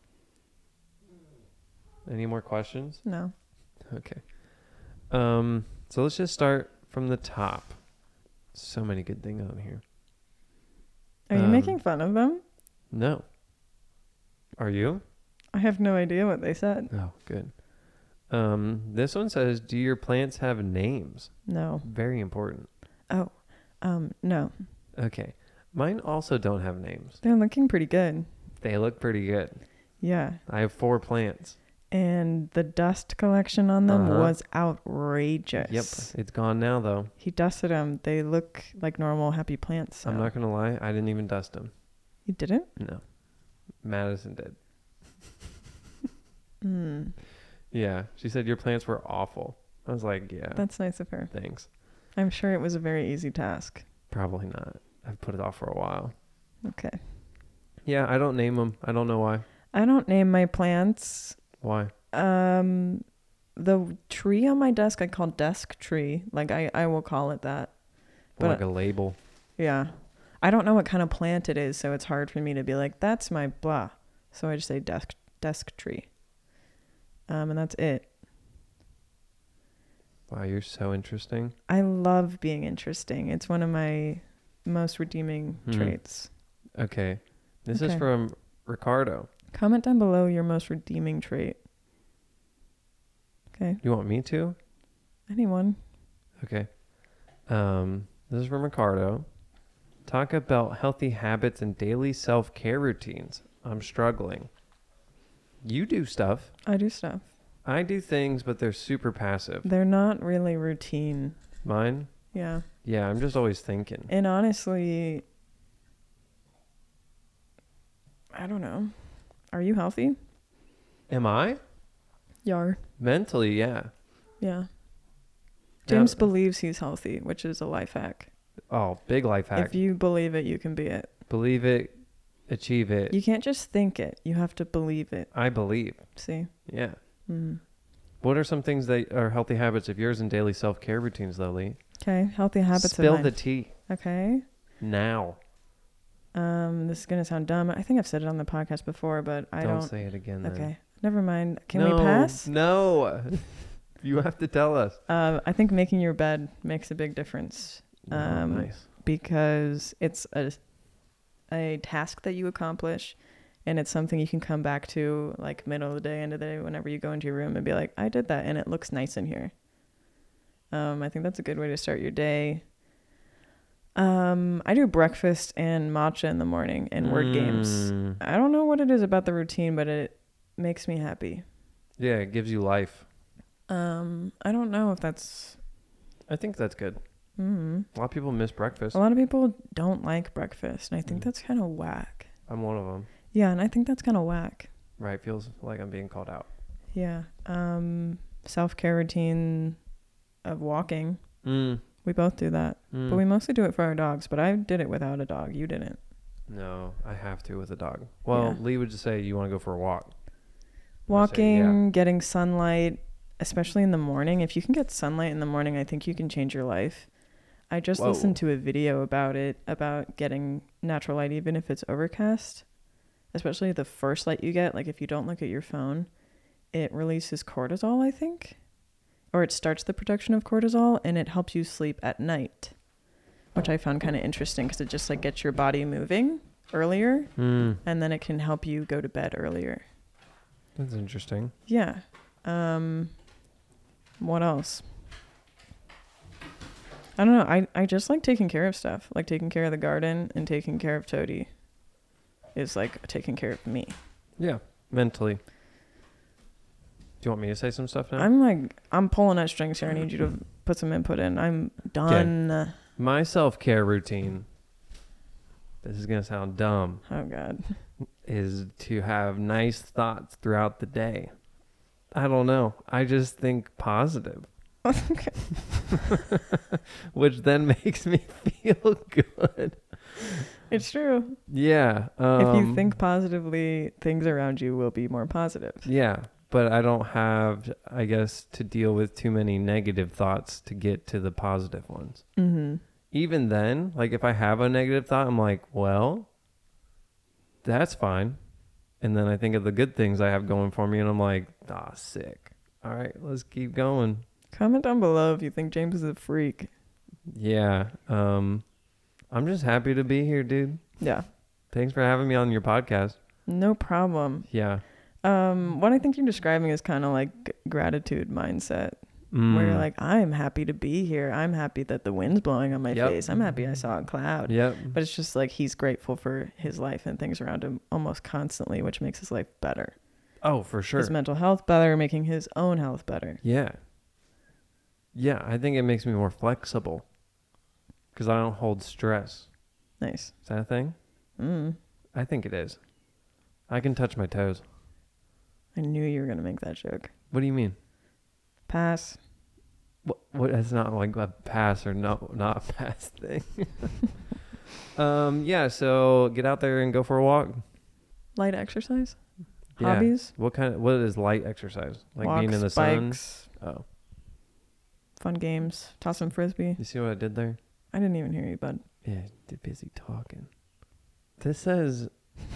Speaker 1: Any more questions?
Speaker 2: No.
Speaker 1: Okay. Um. So let's just start from the top. So many good things on here.
Speaker 2: Are you
Speaker 1: Um,
Speaker 2: making fun of them?
Speaker 1: No. Are you?
Speaker 2: I have no idea what they said.
Speaker 1: Oh, good. Um. This one says, "Do your plants have names?"
Speaker 2: No.
Speaker 1: Very important.
Speaker 2: Oh. Um, no.
Speaker 1: Okay. Mine also don't have names.
Speaker 2: They're looking pretty good.
Speaker 1: They look pretty good.
Speaker 2: Yeah.
Speaker 1: I have four plants.
Speaker 2: And the dust collection on them
Speaker 1: Uh-huh.
Speaker 2: was outrageous.
Speaker 1: Yep. It's gone now, though.
Speaker 2: He dusted them. They look like normal happy plants.
Speaker 1: I'm
Speaker 2: now.
Speaker 1: not going to lie. I didn't even dust them.
Speaker 2: You didn't?
Speaker 1: No. Madison did.
Speaker 2: Hmm.
Speaker 1: Yeah. She said your plants were awful. I was like, yeah,
Speaker 2: That's nice of her.
Speaker 1: thanks.
Speaker 2: I'm sure it was a very easy task.
Speaker 1: Probably not. I've put it off for a while.
Speaker 2: Okay.
Speaker 1: Yeah, I don't name them. I don't know why.
Speaker 2: I don't name my plants.
Speaker 1: Why?
Speaker 2: Um, the tree on my desk I call desk tree. Like I, I will call it that.
Speaker 1: Or
Speaker 2: But
Speaker 1: like a label.
Speaker 2: Yeah. I don't know what kind of plant it is, so it's hard for me to be like, that's my blah. So I just say desk desk tree. Um, and that's it.
Speaker 1: Wow, you're so interesting.
Speaker 2: I love being interesting. It's one of my most redeeming
Speaker 1: Hmm.
Speaker 2: traits.
Speaker 1: Okay. This is
Speaker 2: Okay.
Speaker 1: from Ricardo.
Speaker 2: Comment down below your most redeeming trait. Okay.
Speaker 1: You want me to?
Speaker 2: Anyone?
Speaker 1: Okay. Um, this is from Ricardo. Talk about healthy habits and daily self-care routines. I'm struggling. You do stuff.
Speaker 2: I do stuff.
Speaker 1: I do things, but they're super passive.
Speaker 2: They're not really routine.
Speaker 1: Mine?
Speaker 2: Yeah.
Speaker 1: Yeah, I'm just always thinking.
Speaker 2: And honestly, I don't know. Are you healthy?
Speaker 1: Am I?
Speaker 2: Yar.
Speaker 1: Mentally, yeah.
Speaker 2: Yeah. James
Speaker 1: Yeah.
Speaker 2: believes he's healthy, which is a life hack.
Speaker 1: Oh, big life hack.
Speaker 2: If you believe it, you can be it.
Speaker 1: Believe it, achieve it.
Speaker 2: You can't just think it. You have to believe it.
Speaker 1: I believe.
Speaker 2: See?
Speaker 1: Yeah.
Speaker 2: Mm.
Speaker 1: What are some things that are healthy habits of yours in daily self-care routines, though, Lee?
Speaker 2: Okay. Healthy habits
Speaker 1: Spill
Speaker 2: of
Speaker 1: the
Speaker 2: mine.
Speaker 1: tea
Speaker 2: Okay.
Speaker 1: now.
Speaker 2: Um, this is gonna sound dumb. I think I've said it on the podcast before, but I
Speaker 1: don't,
Speaker 2: don't.
Speaker 1: say it again. Then.
Speaker 2: Okay. Never mind. Can
Speaker 1: no,
Speaker 2: we pass?
Speaker 1: No. You have to tell us.
Speaker 2: Uh, I think making your bed makes a big difference.
Speaker 1: Oh,
Speaker 2: Um,
Speaker 1: nice.
Speaker 2: because it's a a task that you accomplish, and it's something you can come back to like middle of the day, end of the day, whenever you go into your room and be like, I did that and it looks nice in here. Um, I think that's a good way to start your day. Um, I do breakfast and matcha in the morning and word games.
Speaker 1: Mm.
Speaker 2: I don't know what it is about the routine, but it makes me happy.
Speaker 1: Yeah, it gives you life.
Speaker 2: Um, I don't know if that's.
Speaker 1: I think that's good.
Speaker 2: Mm,
Speaker 1: A lot of people miss breakfast.
Speaker 2: a lot of people don't like breakfast, and I think
Speaker 1: Mm.
Speaker 2: that's kind of whack.
Speaker 1: I'm one of them.
Speaker 2: Yeah, and I think that's kind of whack.
Speaker 1: Right, feels like I'm being called out.
Speaker 2: Yeah. Um, self-care routine of walking.
Speaker 1: Mm.
Speaker 2: We both do that.
Speaker 1: Mm.
Speaker 2: But we mostly do it for our dogs. But I did it without a dog. You didn't.
Speaker 1: No, I have to with a dog. Well,
Speaker 2: Yeah.
Speaker 1: Lee would just say, you want to go for a walk?
Speaker 2: Walking,
Speaker 1: yeah.
Speaker 2: getting sunlight, especially in the morning. If you can get sunlight in the morning, I think you can change your life. I just
Speaker 1: Whoa.
Speaker 2: listened to a video about it, about getting natural light even if it's overcast. Especially the first light you get. Like if you don't look at your phone, it releases cortisol, I think. Or it starts the production of cortisol, and it helps you sleep at night, which I found kind of interesting because it just like gets your body moving earlier,
Speaker 1: Mm.
Speaker 2: and then it can help you go to bed earlier.
Speaker 1: That's interesting.
Speaker 2: Yeah. Um, what else? I don't know. I, I just like taking care of stuff, like taking care of the garden and taking care of Toadie is like taking care of me.
Speaker 1: Yeah, mentally. Do you want me to say some stuff now?
Speaker 2: I'm like, I'm pulling at strings here. I need you to put some input in. I'm done.
Speaker 1: My self-care routine, this is going to sound dumb,
Speaker 2: Oh, God.
Speaker 1: is to have nice thoughts throughout the day. I don't know. I just think positive.
Speaker 2: Okay.
Speaker 1: Which then makes me feel good.
Speaker 2: It's true.
Speaker 1: Yeah. Um,
Speaker 2: if you think positively, things around you will be more positive.
Speaker 1: Yeah. but I don't have, I guess, to deal with too many negative thoughts to get to the positive ones.
Speaker 2: Mm-hmm.
Speaker 1: Even then, like if I have a negative thought, I'm like, well, that's fine. And then I think of the good things I have going for me, and I'm like, ah, sick. All right, let's keep going.
Speaker 2: Comment down below if you think James is a freak.
Speaker 1: Yeah. Um, I'm just happy to be here, dude.
Speaker 2: Yeah.
Speaker 1: Thanks for having me on your podcast.
Speaker 2: No problem.
Speaker 1: Yeah.
Speaker 2: Um, what I think you're describing is kind of like g- gratitude mindset,
Speaker 1: Mm.
Speaker 2: where you're like, I'm happy to be here. I'm happy that the wind's blowing on my
Speaker 1: Yep.
Speaker 2: face. I'm happy I saw a cloud.
Speaker 1: Yep.
Speaker 2: But it's just like he's grateful for his life and things around him almost constantly, which makes his life better.
Speaker 1: Oh, for sure.
Speaker 2: His mental health better, making his own health better.
Speaker 1: Yeah. Yeah, I think it makes me more flexible because I don't hold stress.
Speaker 2: Nice.
Speaker 1: Is that a thing?
Speaker 2: Mm.
Speaker 1: I think it is. I can touch my toes.
Speaker 2: I knew you were going to make that joke.
Speaker 1: What do you mean?
Speaker 2: Pass.
Speaker 1: What? What? It's not like a pass or no, not a pass thing. um. Yeah. So get out there and go for a walk.
Speaker 2: Light exercise?
Speaker 1: Yeah.
Speaker 2: Hobbies?
Speaker 1: What kind of? What is light exercise? Like
Speaker 2: Walks,
Speaker 1: being in the sun.
Speaker 2: bikes,
Speaker 1: Oh.
Speaker 2: fun games, toss some frisbee.
Speaker 1: You see what I did there?
Speaker 2: I didn't even hear you, bud.
Speaker 1: Yeah. Too busy talking. This says.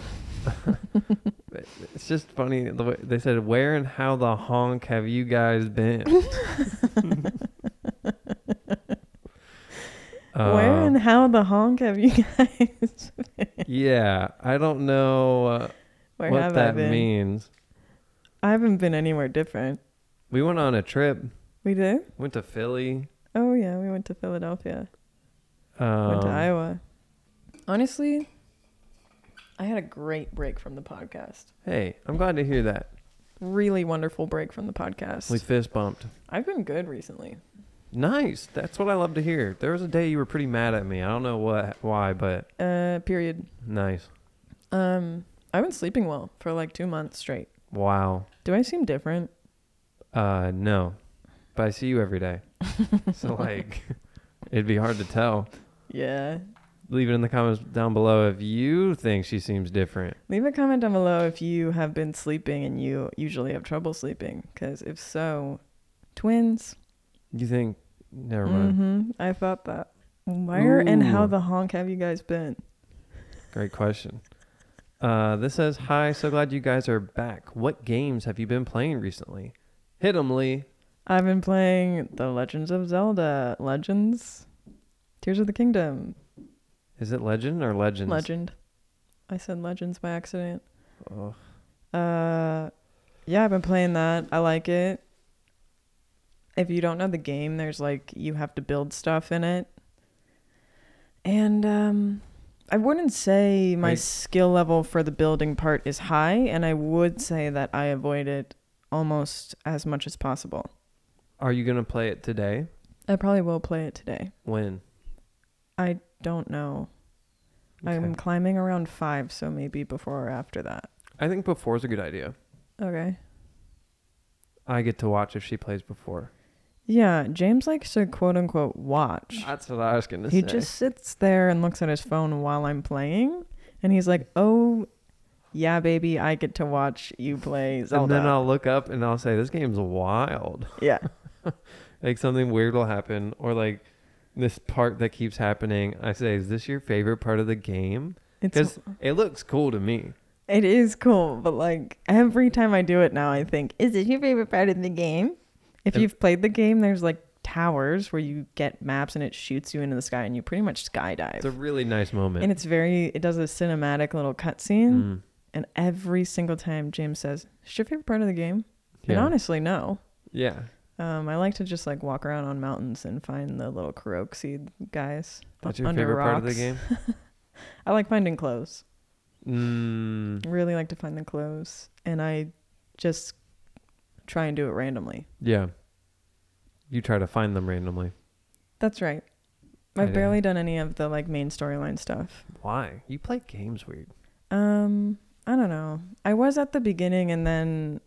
Speaker 1: It's just funny the way they said, where and how the honk have you guys been? uh,
Speaker 2: Where and how the honk have you guys been?
Speaker 1: Yeah, I don't know uh,
Speaker 2: Where
Speaker 1: what
Speaker 2: have
Speaker 1: that
Speaker 2: I been?
Speaker 1: means.
Speaker 2: I haven't been anywhere different.
Speaker 1: We went on a trip.
Speaker 2: We did?
Speaker 1: Went to Philly.
Speaker 2: Oh, yeah. We went to Philadelphia.
Speaker 1: Um,
Speaker 2: Went to Iowa. Honestly, I had a great break from the podcast.
Speaker 1: Hey, I'm glad to hear that.
Speaker 2: Really wonderful break from the podcast.
Speaker 1: We fist bumped.
Speaker 2: I've been good recently.
Speaker 1: Nice. That's what I love to hear. There was a day you were pretty mad at me. I don't know what, why, but
Speaker 2: Uh, period.
Speaker 1: nice.
Speaker 2: Um, I've been sleeping well for like two months straight.
Speaker 1: Wow.
Speaker 2: Do I seem different?
Speaker 1: Uh, no, but I see you every day. So like, it'd be hard to tell.
Speaker 2: Yeah.
Speaker 1: Leave it in the comments down below if you think she seems different.
Speaker 2: Leave a comment down below if you have been sleeping and you usually have trouble sleeping. Because if so, twins.
Speaker 1: You think? Never mind.
Speaker 2: Mm-hmm. I thought that. Where and how
Speaker 1: Ooh.
Speaker 2: the honk have you guys been?
Speaker 1: Great question. Uh, this says, hi, so glad you guys are back. What games have you been playing recently? Hit 'em, Lee.
Speaker 2: I've been playing The Legends of Zelda. Legends? Tears of the Kingdom.
Speaker 1: Is it Legend or Legends?
Speaker 2: Legend. I said Legends by accident.
Speaker 1: Oh,
Speaker 2: Uh, yeah, I've been playing that. I like it. If you don't know the game, there's like, you have to build stuff in it. And um, I wouldn't say my
Speaker 1: Right.
Speaker 2: skill level for the building part is high, and I would say that I avoid it almost as much as possible.
Speaker 1: are you going to play it today?
Speaker 2: I probably will play it today.
Speaker 1: When?
Speaker 2: I don't know. I'm
Speaker 1: Okay.
Speaker 2: climbing around five, so maybe before or after that.
Speaker 1: I think before is a good idea.
Speaker 2: Okay.
Speaker 1: I get to watch if she plays before.
Speaker 2: Yeah, James likes to quote unquote watch.
Speaker 1: That's what I was going to
Speaker 2: He
Speaker 1: say.
Speaker 2: just sits there and looks at his phone while I'm playing, and he's like, "Oh, yeah, baby, I get to watch you play Zelda."
Speaker 1: And then I'll look up and I'll say, this game's wild.
Speaker 2: yeah,
Speaker 1: Like something weird will happen, or like this part that keeps happening. I say, is this your favorite part of the game?
Speaker 2: it's
Speaker 1: Because it looks cool to me.
Speaker 2: it is cool, but like every time I do it now, I think, "Is this your favorite part of the game?" If
Speaker 1: And-
Speaker 2: you've played the game, there's like towers where you get maps and it shoots you into the sky, and you pretty much skydive.
Speaker 1: It's a really nice moment.
Speaker 2: And it's very, it does a cinematic little cutscene,
Speaker 1: Mm,
Speaker 2: and every single time James says, "Is your favorite part of the game?" And
Speaker 1: yeah.
Speaker 2: honestly, no.
Speaker 1: Yeah.
Speaker 2: Um, I like to just like walk around on mountains and find the little Korok seed guys
Speaker 1: That's your
Speaker 2: under
Speaker 1: favorite
Speaker 2: rocks.
Speaker 1: part of the game?
Speaker 2: I like finding clothes.
Speaker 1: Mm,
Speaker 2: Really like to find the clothes, and I just try and do it randomly.
Speaker 1: yeah. You try to find them randomly.
Speaker 2: That's right.
Speaker 1: I
Speaker 2: I've
Speaker 1: do.
Speaker 2: barely done any of the like main storyline stuff.
Speaker 1: Why? You play games weird.
Speaker 2: Um, I don't know. I was at the beginning, and then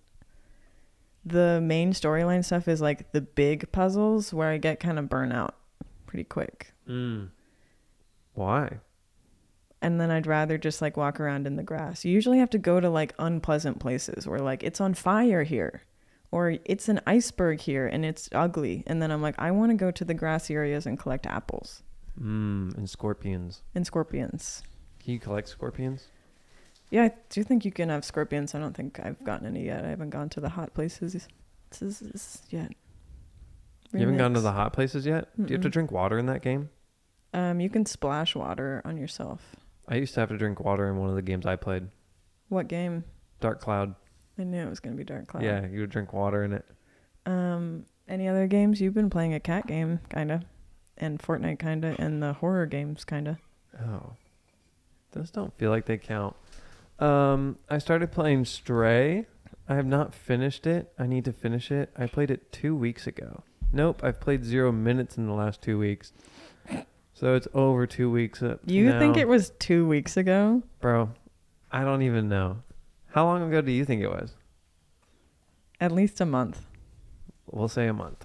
Speaker 2: the main storyline stuff is like the big puzzles where I get kind of burnt out pretty quick.
Speaker 1: Mm. Why?
Speaker 2: And then I'd rather just like walk around in the grass. You usually have to go to like unpleasant places where like it's on fire here or it's an iceberg here and it's ugly. And then I'm like, I want to go to the grassy areas and collect apples.
Speaker 1: Mm, and scorpions.
Speaker 2: And scorpions.
Speaker 1: Can you collect scorpions?
Speaker 2: Yeah, I do think you can have scorpions. I don't think I've gotten any yet. I haven't gone to the hot places this is, this yet.
Speaker 1: Remix. You haven't gone to the hot places yet? Mm-mm. Do you have to drink water in that game?
Speaker 2: Um, you can splash water on yourself.
Speaker 1: I used to have to drink water in one of the games I played.
Speaker 2: What game?
Speaker 1: Dark Cloud.
Speaker 2: I knew it was going to be Dark Cloud.
Speaker 1: Yeah, you would drink water in it.
Speaker 2: Um, any other games? You've been playing a cat game, kind of. And Fortnite, kind of. And the horror games, kind of.
Speaker 1: Oh. Those don't feel like they count. Um, I started playing Stray. I have not finished it. I need to finish it. I played it two weeks ago. Nope, I've played zero minutes in the last two weeks. So it's over two weeks up
Speaker 2: You
Speaker 1: now.
Speaker 2: think it was two weeks ago?
Speaker 1: Bro, I don't even know. How long ago do you think it was?
Speaker 2: At least a month.
Speaker 1: We'll say a month.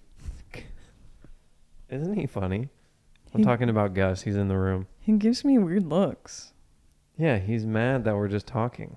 Speaker 1: Isn't he funny? I'm
Speaker 2: he,
Speaker 1: talking about Gus. He's in the room.
Speaker 2: He gives me weird looks.
Speaker 1: Yeah, he's mad that we're just talking.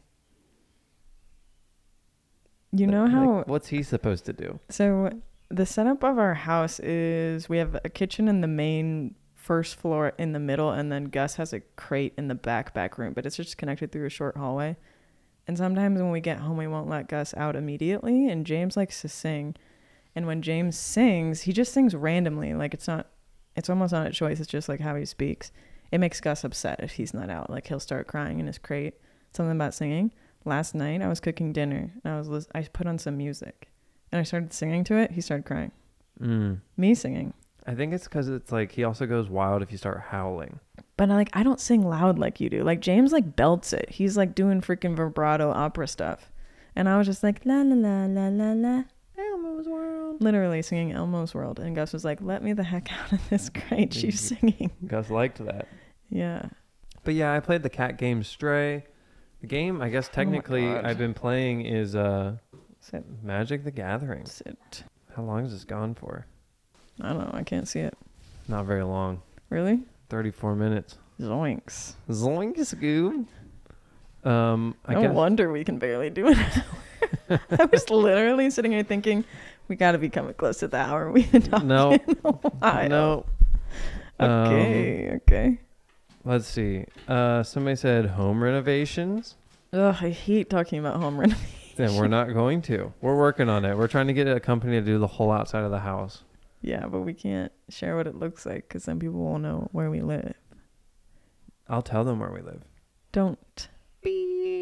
Speaker 2: You know
Speaker 1: like,
Speaker 2: how...
Speaker 1: Like, what's he supposed to do?
Speaker 2: So the setup of our house is we have a kitchen in the main first floor in the middle, and then Gus has a crate in the back back room, but it's just connected through a short hallway. And sometimes when we get home, we won't let Gus out immediately, and James likes to sing. And when James sings, he just sings randomly. Like it's not, it's almost not a choice. It's just like how he speaks. It makes Gus upset if he's not out. Like he'll start crying in his crate. Something about singing. Last night I was cooking dinner and I was lis- I put on some music and I started singing to it. He started crying.
Speaker 1: Mm.
Speaker 2: Me singing.
Speaker 1: I think it's because it's like he also goes wild if you start howling.
Speaker 2: But I, like I don't sing loud like you do. Like James like belts it. He's like doing freaking vibrato opera stuff, and I was just like la la la la la la. Elmo's World. Literally singing Elmo's World, and Gus was like, "Let me the heck out of this crate." She's singing.
Speaker 1: Gus liked that.
Speaker 2: Yeah.
Speaker 1: But yeah, I played the cat game Stray. The game, I guess technically
Speaker 2: oh
Speaker 1: I've been playing is uh,
Speaker 2: Sit.
Speaker 1: Magic the Gathering.
Speaker 2: Sit.
Speaker 1: How long is this gone for?
Speaker 2: I don't know. I can't see it.
Speaker 1: Not very long.
Speaker 2: Really?
Speaker 1: thirty-four minutes.
Speaker 2: Zoinks.
Speaker 1: Zoinks, Scoob. Um, I
Speaker 2: no
Speaker 1: guess.
Speaker 2: wonder we can barely do it. I was literally sitting here thinking, we got to be coming close to the hour. We've been talking
Speaker 1: No.
Speaker 2: a while.
Speaker 1: No.
Speaker 2: Okay,
Speaker 1: um,
Speaker 2: okay.
Speaker 1: Let's see. Uh, somebody said home renovations.
Speaker 2: Ugh, I hate talking about home renovations.
Speaker 1: Then we're not going to. We're working on it. We're trying to get a company to do the whole outside of the house.
Speaker 2: Yeah, but we can't share what it looks like because then people will know where we live.
Speaker 1: I'll tell them where we live.
Speaker 2: Don't. Beep.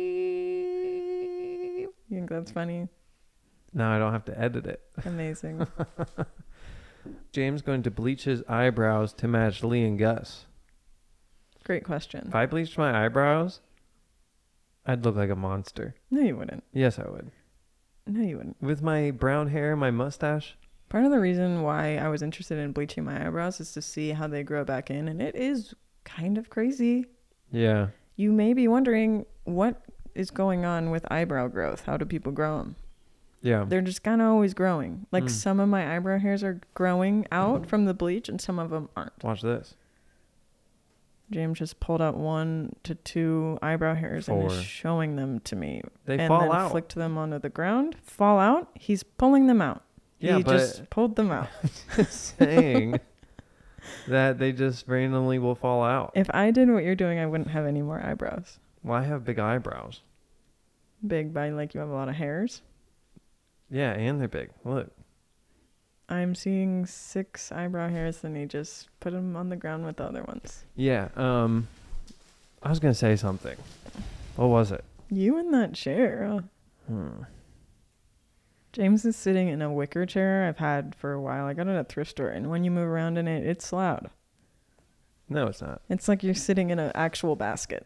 Speaker 2: You think that's funny?
Speaker 1: Now I don't have to edit it.
Speaker 2: Amazing.
Speaker 1: James going to bleach his eyebrows to match Lee and Gus.
Speaker 2: Great question.
Speaker 1: If I bleached my eyebrows, I'd look like a monster.
Speaker 2: No, you wouldn't.
Speaker 1: Yes, I would.
Speaker 2: No, you wouldn't.
Speaker 1: With my brown hair, my mustache.
Speaker 2: Part of the reason why I was interested in bleaching my eyebrows is to see how they grow back in, and it is kind of crazy.
Speaker 1: Yeah.
Speaker 2: You may be wondering what is going on with eyebrow growth. How do people grow them?
Speaker 1: Yeah.
Speaker 2: They're just kind of always growing. Like
Speaker 1: Mm.
Speaker 2: some of my eyebrow hairs are growing out from the bleach, and some of them aren't.
Speaker 1: Watch this.
Speaker 2: James just pulled out one to two eyebrow hairs
Speaker 1: Four.
Speaker 2: and is showing them to me.
Speaker 1: They
Speaker 2: and
Speaker 1: fall
Speaker 2: then
Speaker 1: out.
Speaker 2: flicked them onto the ground. Fall out? He's pulling them out.
Speaker 1: Yeah,
Speaker 2: he
Speaker 1: but
Speaker 2: just pulled them out.
Speaker 1: saying that they just randomly will fall out.
Speaker 2: If I did what you're doing, I wouldn't have any more eyebrows.
Speaker 1: Well, I have big eyebrows.
Speaker 2: Big by like you have a lot of hairs.
Speaker 1: Yeah, and they're big. Look.
Speaker 2: I'm seeing six eyebrow hairs, and he just put them on the ground with the other ones.
Speaker 1: Yeah. Um, I was gonna say something. What was it?
Speaker 2: You in that chair.
Speaker 1: Hmm.
Speaker 2: James is sitting in a wicker chair I've had for a while. I got it at a thrift store, and when you move around in it, it's loud.
Speaker 1: No, it's not.
Speaker 2: It's like you're sitting in an actual basket.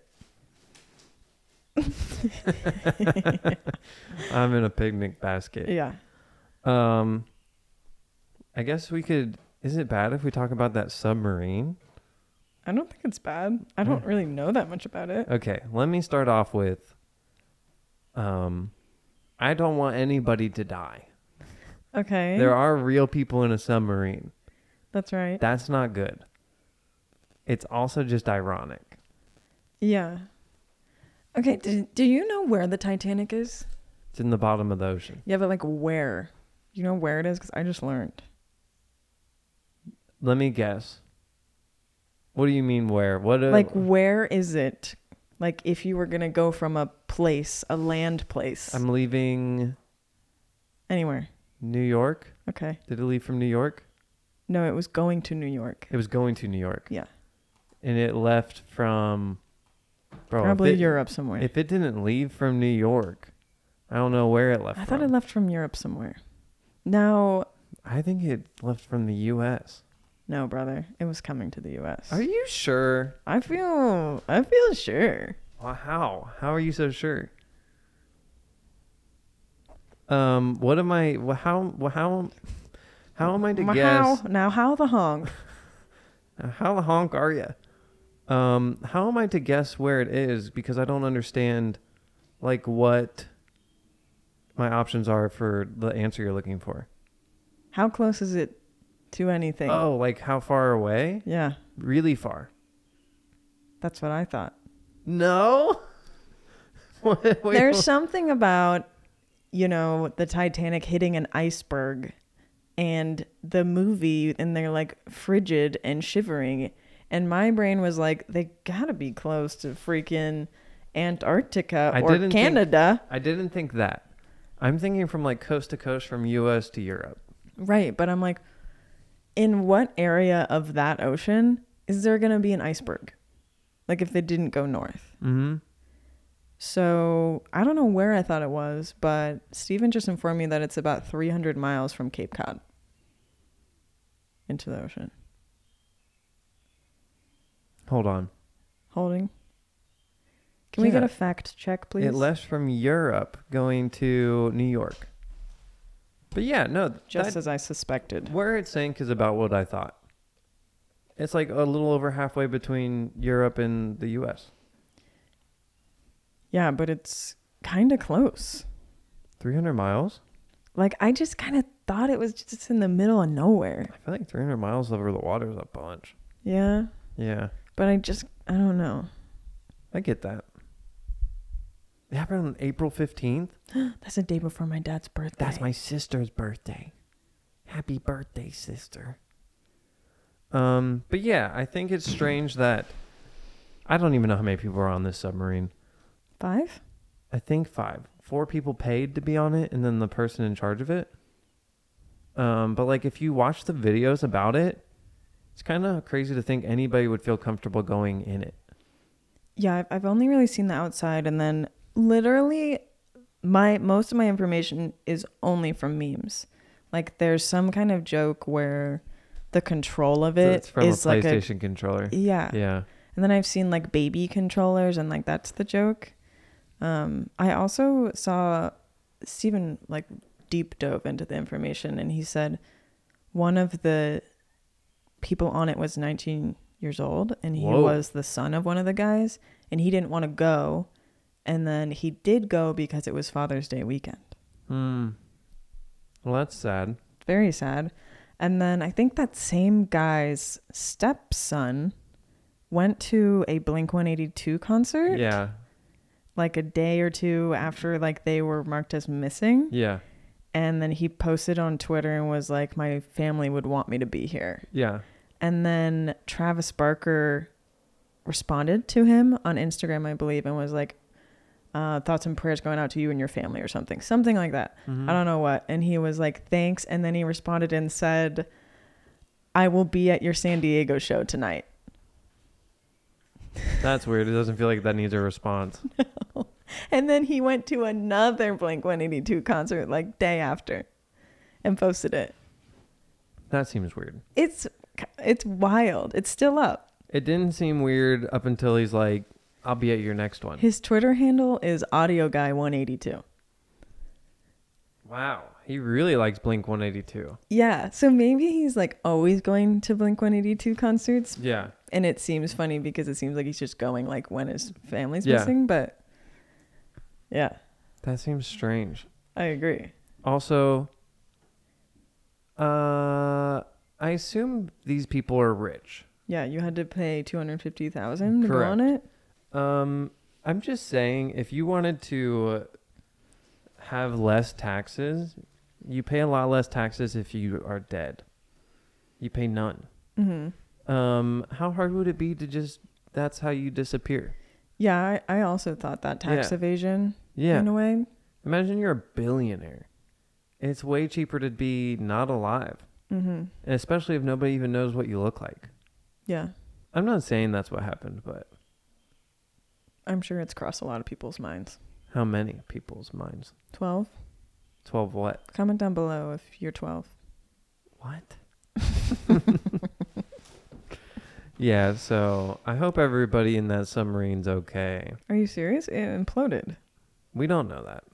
Speaker 1: I'm in a picnic basket.
Speaker 2: Yeah.
Speaker 1: Um, I guess we could. Is it bad if we talk about that submarine?
Speaker 2: I don't think it's bad. I don't
Speaker 1: Yeah.
Speaker 2: really know that much about it.
Speaker 1: Okay, let me start off with. Um, I don't want anybody to die.
Speaker 2: Okay.
Speaker 1: There are real people in a submarine.
Speaker 2: That's right.
Speaker 1: That's not good. It's also just ironic.
Speaker 2: Yeah. Okay, do, do you know where the Titanic is?
Speaker 1: It's in the bottom of the ocean.
Speaker 2: Yeah, but like where? You know where it is? Because I just learned.
Speaker 1: Let me guess. What do you mean where? What? A,
Speaker 2: Like, where is it? Like, if you were going to go from a place, a land place.
Speaker 1: I'm leaving
Speaker 2: Anywhere.
Speaker 1: New York.
Speaker 2: Okay.
Speaker 1: Did it leave from New York?
Speaker 2: No, it was going to New York.
Speaker 1: It was going to New York.
Speaker 2: Yeah.
Speaker 1: And it left from... Bro,
Speaker 2: Probably
Speaker 1: if it,
Speaker 2: Europe somewhere.
Speaker 1: If it didn't leave from New York, I don't know where it left
Speaker 2: I
Speaker 1: from.
Speaker 2: thought it left from Europe somewhere. Now...
Speaker 1: I think it left from the U S.
Speaker 2: No, brother. It was coming to the U S.
Speaker 1: Are you sure?
Speaker 2: I feel... I feel sure.
Speaker 1: Well, how? How are you so sure? Um, what am I? wh- How? wh- How? How am I to
Speaker 2: Ma-
Speaker 1: guess?
Speaker 2: How? Now, how the honk?
Speaker 1: How the honk are you? Um, how am I to guess where it is? Because I don't understand, like, what my options are for the answer you're looking for.
Speaker 2: How close is it to anything?
Speaker 1: Oh, like how far away?
Speaker 2: Yeah,
Speaker 1: Really far.
Speaker 2: that's what I thought.
Speaker 1: No. Wait, wait,
Speaker 2: There's
Speaker 1: wait.
Speaker 2: something about, you know, the Titanic hitting an iceberg and the movie, and they're like frigid and shivering. And my brain was like, they gotta be close to freaking Antarctica
Speaker 1: I
Speaker 2: or
Speaker 1: didn't think-
Speaker 2: Canada.
Speaker 1: I didn't think that. I'm thinking from like coast to coast, from U S to Europe.
Speaker 2: Right, but I'm like, in what area of that ocean is there gonna be an iceberg? Like if they didn't go north.
Speaker 1: Mm-hmm.
Speaker 2: So I don't know where I thought it was, but Steven just informed me that it's about three hundred miles from Cape Cod into the ocean.
Speaker 1: Hold on.
Speaker 2: Holding. Can we
Speaker 1: Yeah.
Speaker 2: get a fact check, please?
Speaker 1: It left from Europe going to New York. But yeah, no.
Speaker 2: just
Speaker 1: that,
Speaker 2: as I suspected.
Speaker 1: where it sank is about what I thought. It's like a little over halfway between Europe and the U S.
Speaker 2: Yeah, but it's kind of close.
Speaker 1: three hundred miles?
Speaker 2: Like, I just kind of thought it was just in the middle of nowhere.
Speaker 1: I feel like three hundred miles over the water is a bunch.
Speaker 2: Yeah,
Speaker 1: Yeah,
Speaker 2: but I just, I don't know.
Speaker 1: I get that. It happened on April fifteenth.
Speaker 2: That's the day before my dad's birthday.
Speaker 1: That's my sister's birthday. Happy birthday, sister. Um, but yeah, I think it's strange that I don't even know how many people are on this submarine.
Speaker 2: Five?
Speaker 1: I think five. Four people paid to be on it, and then the person in charge of it. Um, but like if you watch the videos about it, it's kind of crazy to think anybody would feel comfortable going in it.
Speaker 2: Yeah, I've, I've only really seen the outside, and then literally my most of my information is only from memes. Like there's some kind of joke where the control of
Speaker 1: So
Speaker 2: it
Speaker 1: it's from
Speaker 2: is
Speaker 1: a
Speaker 2: like
Speaker 1: PlayStation controller.
Speaker 2: a yeah.
Speaker 1: Yeah.
Speaker 2: And then I've seen like baby controllers, and like that's the joke. Um, I also saw Steven like deep dove into the information, and he said one of the people on it was nineteen years old, and he
Speaker 1: Whoa.
Speaker 2: was the son of one of the guys, and he didn't want to go, and then he did go because it was Father's Day weekend.
Speaker 1: Hmm. Well, that's sad.
Speaker 2: Very sad. And then I think that same guy's stepson went to a Blink one eighty-two concert.
Speaker 1: Yeah.
Speaker 2: Like a day or two after like they were marked as missing.
Speaker 1: Yeah.
Speaker 2: And then he posted on Twitter and was like, my family would want me to be here.
Speaker 1: Yeah.
Speaker 2: And then Travis Barker responded to him on Instagram, I believe, and was like, uh, thoughts and prayers going out to you and your family or something. Something like that.
Speaker 1: Mhm.
Speaker 2: I don't know what. And he was like, thanks. And then he responded and said, I will be at your San Diego show tonight.
Speaker 1: That's weird. It doesn't feel like that needs a response.
Speaker 2: And then he went to another Blink one eighty-two concert like day after and posted it.
Speaker 1: That seems weird.
Speaker 2: It's it's wild. It's still up.
Speaker 1: It didn't seem weird up until he's like, I'll be at your next one.
Speaker 2: His Twitter handle is Audio Guy one eighty-two.
Speaker 1: Wow. He really likes Blink one eighty-two.
Speaker 2: Yeah, so maybe he's like always going to Blink one eighty-two concerts,
Speaker 1: Yeah.
Speaker 2: and it seems funny because it seems like he's just going like when his family's
Speaker 1: Yeah.
Speaker 2: missing, but yeah,
Speaker 1: That seems strange.
Speaker 2: I agree.
Speaker 1: Also, uh, I assume these people are rich.
Speaker 2: Yeah, you had to pay two hundred fifty thousand dollars to go on it.
Speaker 1: Um, I'm just saying, if you wanted to have less taxes, you pay a lot less taxes if you are dead. You pay none.
Speaker 2: Mm-hmm.
Speaker 1: Um, how hard would it be to just, that's how you disappear?
Speaker 2: Yeah, I, I also thought that tax
Speaker 1: Yeah.
Speaker 2: evasion
Speaker 1: Yeah.
Speaker 2: in a way.
Speaker 1: Imagine you're a billionaire. It's way cheaper to be not alive.
Speaker 2: Mm-hmm.
Speaker 1: And especially if nobody even knows what you look like.
Speaker 2: Yeah.
Speaker 1: I'm not saying that's what happened, but
Speaker 2: I'm sure it's crossed a lot of people's minds.
Speaker 1: how many people's minds?
Speaker 2: twelve?
Speaker 1: twelve what?
Speaker 2: Comment down below if you're twelve.
Speaker 1: What? Yeah, so I hope everybody in that submarine's okay.
Speaker 2: Are you serious? It imploded.
Speaker 1: We don't know that.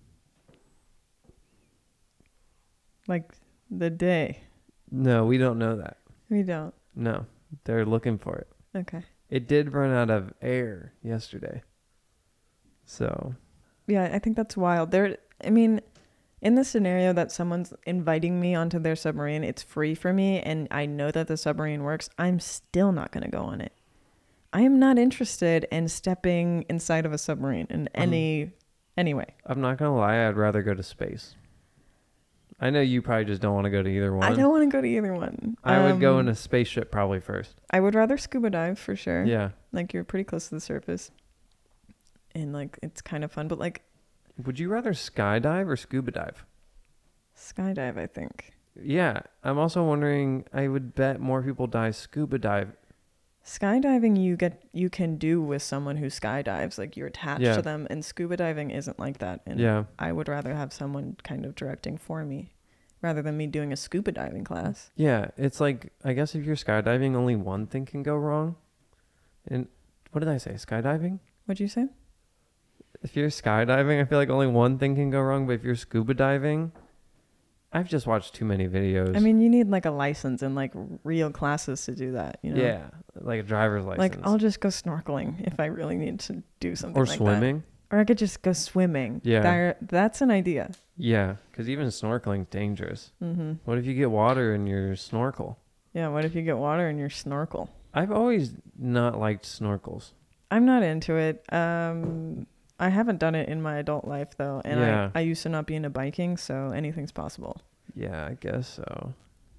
Speaker 2: Like the day.
Speaker 1: No, we don't know that.
Speaker 2: We don't.
Speaker 1: No, they're looking for it.
Speaker 2: Okay.
Speaker 1: It did run out of air yesterday. So,
Speaker 2: Yeah, I think that's wild. There, I mean, in the scenario that someone's inviting me onto their submarine, it's free for me, and I know that the submarine works, I'm still not going to go on it. I am not interested in stepping inside of a submarine in any, any way.
Speaker 1: I'm not going to lie, I'd rather go to space. I know you probably just don't want to go to either one.
Speaker 2: I don't want to go to either one.
Speaker 1: I would go in
Speaker 2: Um,
Speaker 1: a spaceship probably first.
Speaker 2: I would rather scuba dive for sure.
Speaker 1: Yeah.
Speaker 2: Like you're pretty close to the surface. And like it's kind of fun, but like
Speaker 1: Would you rather skydive or scuba dive?
Speaker 2: skydive, I think.
Speaker 1: Yeah. I'm also wondering, I would bet more people die scuba dive.
Speaker 2: Skydiving you get you can do with someone who skydives, like you're attached
Speaker 1: Yeah.
Speaker 2: to them, and scuba diving isn't like that. And
Speaker 1: Yeah.
Speaker 2: I would rather have someone kind of directing for me rather than me doing a scuba diving class.
Speaker 1: Yeah. It's like, I guess if you're skydiving, only one thing can go wrong. And what did I say? Skydiving?
Speaker 2: What'd you say?
Speaker 1: If you're skydiving, I feel like only one thing can go wrong. But if you're scuba diving, I've just watched too many videos.
Speaker 2: I mean, you need like a license and like real classes to do that, you know?
Speaker 1: yeah, like a driver's license.
Speaker 2: Like I'll just go snorkeling if I really need to do something
Speaker 1: or
Speaker 2: like
Speaker 1: swimming.
Speaker 2: that. Or I could just go swimming.
Speaker 1: Yeah.
Speaker 2: There, that's an idea.
Speaker 1: Yeah, because even snorkeling's dangerous.
Speaker 2: Mm-hmm.
Speaker 1: What if you get water in your snorkel?
Speaker 2: Yeah, what if you get water in your snorkel?
Speaker 1: I've always not liked snorkels.
Speaker 2: I'm not into it. Um, I haven't done it in my adult life, though. And
Speaker 1: Yeah.
Speaker 2: I, I used to not be into biking, so anything's possible.
Speaker 1: Yeah, I guess so.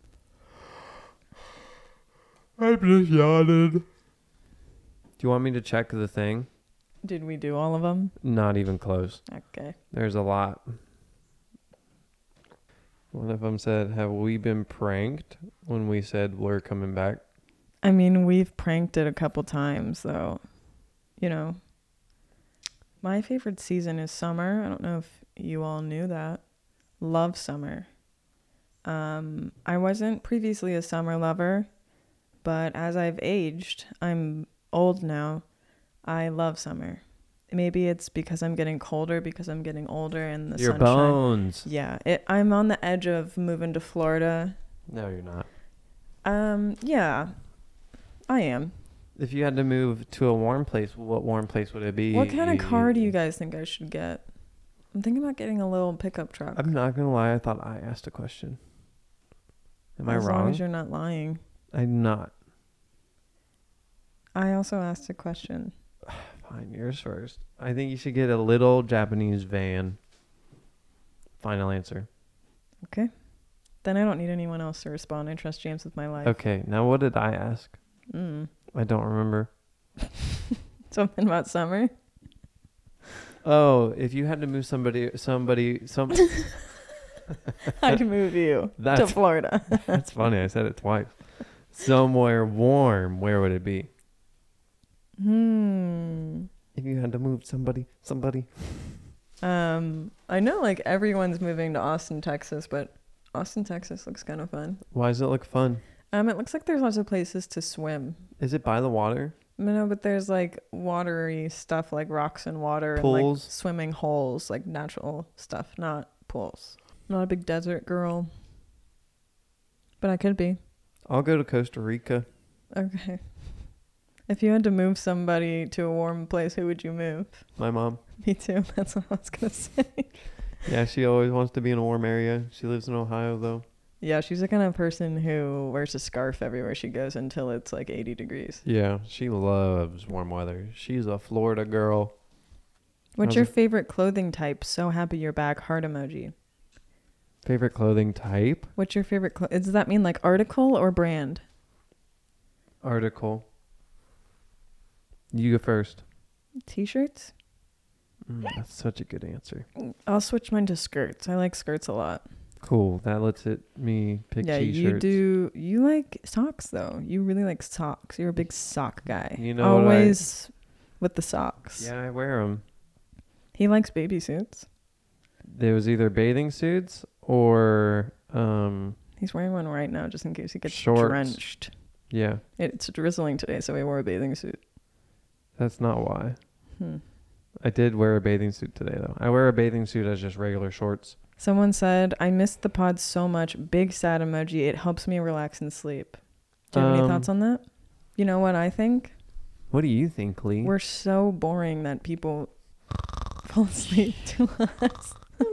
Speaker 1: I'm just yawning. Do you want me to check the thing?
Speaker 2: Did we do all of them?
Speaker 1: Not even close.
Speaker 2: Okay.
Speaker 1: There's a lot. One of them said, have we been pranked when we said we're coming back?
Speaker 2: I mean, we've pranked it a couple times, though. You know, my favorite season is summer. I don't know if you all knew that. Love summer. Um, I wasn't previously a summer lover, but as I've aged, I'm old now. I love summer. Maybe it's because I'm getting colder, because I'm getting older and the
Speaker 1: Your
Speaker 2: sunshine.
Speaker 1: bones.
Speaker 2: Yeah, it, I'm on the edge of moving to Florida.
Speaker 1: No, you're not.
Speaker 2: Um, yeah, I am.
Speaker 1: If you had to move to a warm place, what warm place would it be?
Speaker 2: What kind of car do you guys think I should get? I'm thinking about getting a little pickup truck.
Speaker 1: I'm not going to lie. I thought I asked a question. Am I
Speaker 2: as
Speaker 1: wrong?
Speaker 2: long as you're not lying.
Speaker 1: I'm not.
Speaker 2: I also asked a question.
Speaker 1: Fine, yours first. I think you should get a little Japanese van. Final answer.
Speaker 2: Okay. Then I don't need anyone else to respond. I trust James with my life.
Speaker 1: Okay, now what did I ask?
Speaker 2: Mm.
Speaker 1: I don't remember.
Speaker 2: Something about summer?
Speaker 1: Oh, if you had to move somebody, somebody, some.
Speaker 2: I'd move you to
Speaker 1: That's-
Speaker 2: Florida.
Speaker 1: That's funny. I said it twice. Somewhere warm. Where would it be?
Speaker 2: Hmm.
Speaker 1: If you had to move somebody, somebody.
Speaker 2: Um, I know like everyone's moving to Austin, Texas, but Austin, Texas looks kind of fun.
Speaker 1: Why does it look fun?
Speaker 2: Um, it looks like there's lots of places to swim.
Speaker 1: Is it by the water?
Speaker 2: No, but there's like watery stuff like rocks and water and
Speaker 1: Pools?
Speaker 2: like swimming holes, like natural stuff, not pools. I'm not a big desert girl, but I could be.
Speaker 1: I'll go to Costa Rica.
Speaker 2: Okay. If you had to move somebody to a warm place, who would you move?
Speaker 1: My mom.
Speaker 2: Me too. That's what I was gonna say.
Speaker 1: Yeah, she always wants to be in a warm area. She lives in Ohio, though.
Speaker 2: Yeah, she's the kind of person who wears a scarf everywhere she goes until it's like eighty degrees.
Speaker 1: Yeah, she loves warm weather. She's a Florida girl.
Speaker 2: What's
Speaker 1: How's
Speaker 2: your
Speaker 1: it-
Speaker 2: favorite clothing type? So happy you're back. Heart emoji.
Speaker 1: Favorite clothing type?
Speaker 2: What's your favorite? Clo- does that mean like article or brand?
Speaker 1: Article. You go first.
Speaker 2: T-shirts.
Speaker 1: Mm, that's such a good answer.
Speaker 2: I'll switch mine to skirts. I like skirts a lot.
Speaker 1: Cool. That lets it me pick
Speaker 2: yeah,
Speaker 1: t-shirts.
Speaker 2: you do. You like socks though. You really like socks. You're a big sock guy.
Speaker 1: You know what I-
Speaker 2: always with the socks.
Speaker 1: Yeah, I wear them.
Speaker 2: He likes baby suits.
Speaker 1: There was either bathing suits or um
Speaker 2: He's wearing one right now just in case he gets
Speaker 1: Shorts.
Speaker 2: drenched.
Speaker 1: yeah.
Speaker 2: It's drizzling today, so he wore a bathing suit.
Speaker 1: That's not why.
Speaker 2: Hmm.
Speaker 1: I did wear a bathing suit today though. I wear a bathing suit as just regular shorts.
Speaker 2: Someone said, I missed the pod so much. Big sad emoji. It helps me relax and sleep. Do you have
Speaker 1: Um,
Speaker 2: any thoughts on that? You know what I think?
Speaker 1: What do you think, Lee?
Speaker 2: We're so boring that people fall asleep to us.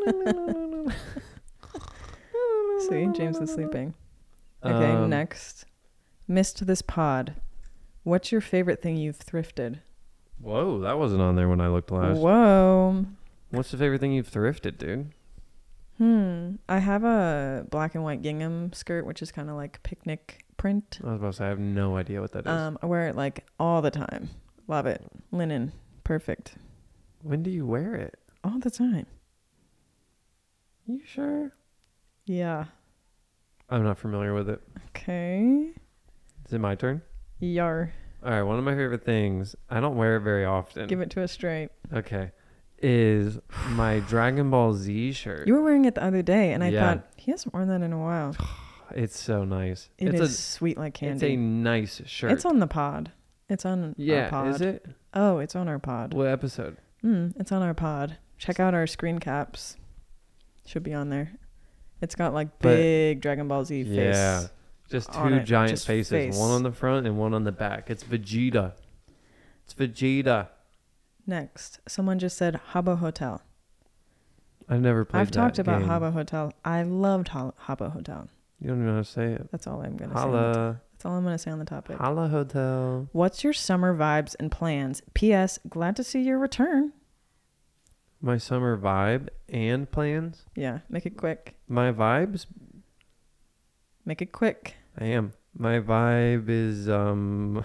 Speaker 2: See, James is sleeping. Okay,
Speaker 1: Um,
Speaker 2: next. Missed this pod. What's your favorite thing you've thrifted?
Speaker 1: Whoa, that wasn't on there when I looked last.
Speaker 2: Whoa.
Speaker 1: What's the favorite thing you've thrifted, dude?
Speaker 2: Hmm. I have a black and white gingham skirt, which is kind of like picnic print.
Speaker 1: I was about to say I have no idea what that is.
Speaker 2: Um, I wear it like all the time. Love it. Linen. Perfect.
Speaker 1: When do you wear it?
Speaker 2: All the time.
Speaker 1: You sure?
Speaker 2: Yeah.
Speaker 1: I'm not familiar with it.
Speaker 2: Okay.
Speaker 1: Is it my turn?
Speaker 2: Yar.
Speaker 1: All right, one of my favorite things, I don't wear it very often.
Speaker 2: Give it to us straight.
Speaker 1: Okay. Is my Dragon Ball Z shirt.
Speaker 2: You were wearing it the other day, and I
Speaker 1: Yeah.
Speaker 2: thought, he hasn't worn that in a while.
Speaker 1: It's so nice.
Speaker 2: It
Speaker 1: it's
Speaker 2: is
Speaker 1: a
Speaker 2: sweet like
Speaker 1: It's a
Speaker 2: candy.
Speaker 1: nice shirt.
Speaker 2: It's on the pod. It's on
Speaker 1: yeah,
Speaker 2: our pod.
Speaker 1: is it?
Speaker 2: Oh, it's on our pod.
Speaker 1: What episode?
Speaker 2: Mm, it's on our pod. Check out our screen caps. Should be on there. It's got like
Speaker 1: But-
Speaker 2: big Dragon Ball Z face.
Speaker 1: Yeah. Just
Speaker 2: on
Speaker 1: two
Speaker 2: it,
Speaker 1: giant
Speaker 2: just
Speaker 1: faces,
Speaker 2: face.
Speaker 1: one on the front and one on the back. It's Vegeta. It's Vegeta.
Speaker 2: Next, someone just said Habbo Hotel.
Speaker 1: I've never played
Speaker 2: I've talked
Speaker 1: that
Speaker 2: about
Speaker 1: game.
Speaker 2: Habbo Hotel. I loved Ho- Habbo Hotel.
Speaker 1: You don't even know how to say it.
Speaker 2: That's all I'm gonna say. on the t-
Speaker 1: Holla.
Speaker 2: That's all I'm gonna say on the topic.
Speaker 1: Holla Hotel.
Speaker 2: What's your summer vibes and plans? P S. Glad to see your return.
Speaker 1: My summer vibe and plans.
Speaker 2: Yeah, make it quick.
Speaker 1: My vibes?
Speaker 2: Make it quick.
Speaker 1: I am. My vibe is, um...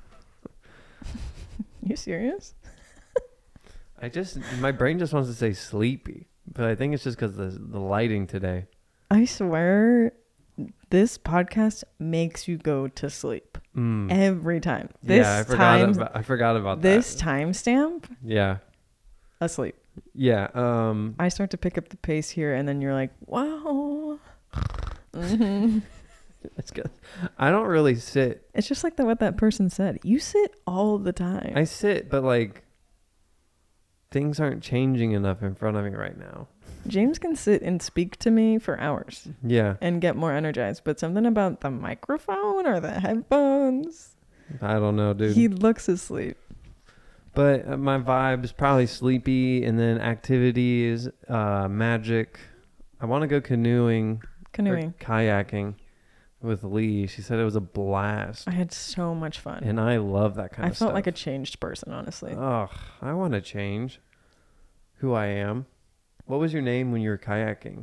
Speaker 2: You serious?
Speaker 1: I just... My brain just wants to say sleepy. But I think it's just because the, the lighting today.
Speaker 2: I swear, this podcast makes you go to sleep
Speaker 1: Mm.
Speaker 2: every time. This
Speaker 1: yeah, I forgot,
Speaker 2: time,
Speaker 1: about, I forgot about
Speaker 2: this
Speaker 1: that.
Speaker 2: timestamp,
Speaker 1: Yeah.
Speaker 2: asleep.
Speaker 1: Yeah. Um...
Speaker 2: I start to pick up the pace here, and then you're like, wow. hmm
Speaker 1: It's good. I don't really sit.
Speaker 2: It's just like the, what that person said. You sit all the time.
Speaker 1: I sit, but like things aren't changing enough in front of me right now.
Speaker 2: James can sit and speak to me for hours
Speaker 1: Yeah.
Speaker 2: and get more energized, but something about the microphone or the headphones,
Speaker 1: I don't know, dude.
Speaker 2: he looks asleep.
Speaker 1: But uh, my vibe's probably sleepy, and then activities, uh, magic. I want to go canoeing,
Speaker 2: Canoeing.
Speaker 1: or kayaking with Lee. She said it was a blast,
Speaker 2: I had so much fun.
Speaker 1: and I love that kind
Speaker 2: I
Speaker 1: of
Speaker 2: felt
Speaker 1: stuff.
Speaker 2: like a changed person, honestly.
Speaker 1: Ugh, I want to change who I am. What was your name when you were kayaking?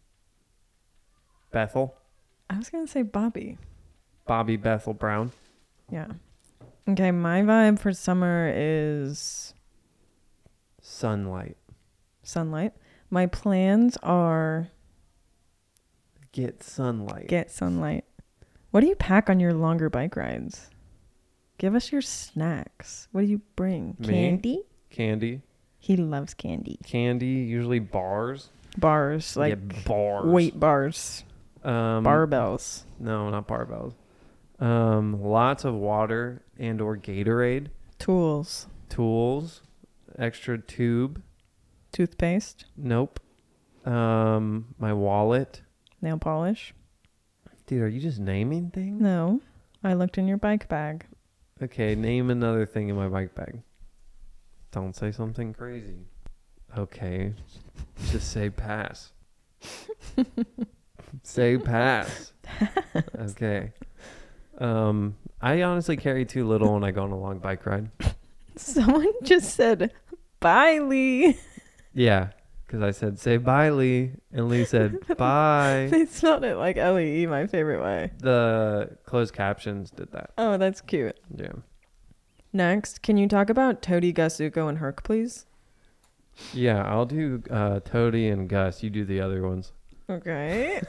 Speaker 1: Bethel?
Speaker 2: I was going to say Bobby.
Speaker 1: Bobby Bethel Brown?
Speaker 2: Yeah. Okay, my vibe for summer is
Speaker 1: Sunlight.
Speaker 2: sunlight. My plans are
Speaker 1: Get sunlight.
Speaker 2: get sunlight. What do you pack on your longer bike rides? Give us your snacks. What do you bring?
Speaker 1: Me?
Speaker 2: Candy?
Speaker 1: Candy.
Speaker 2: He loves candy.
Speaker 1: Candy, usually bars.
Speaker 2: Bars, like
Speaker 1: yeah, bars.
Speaker 2: weight bars,
Speaker 1: Um,
Speaker 2: barbells.
Speaker 1: No, not barbells. Um, lots of water and or Gatorade.
Speaker 2: Tools.
Speaker 1: Tools. Extra tube.
Speaker 2: Toothpaste.
Speaker 1: Nope. Um, my wallet.
Speaker 2: Nail polish.
Speaker 1: Dude, are you just naming things?
Speaker 2: No. I looked in your bike bag.
Speaker 1: Okay, name another thing in my bike bag. Don't say something crazy. Okay. Just say pass. Say pass. Okay. Um, I honestly carry too little when I go on a long bike ride.
Speaker 2: Someone just said, bye, Lee.
Speaker 1: Yeah, because I said, say bye, Lee. And Lee said, bye.
Speaker 2: They spelled it like L E E, my favorite way.
Speaker 1: The closed captions did that.
Speaker 2: Oh, that's cute.
Speaker 1: Yeah.
Speaker 2: Next, can you talk about Toady, Gus, Zuko, and Herc, please?
Speaker 1: Yeah, I'll do uh, Toady and Gus. You do the other ones.
Speaker 2: Okay.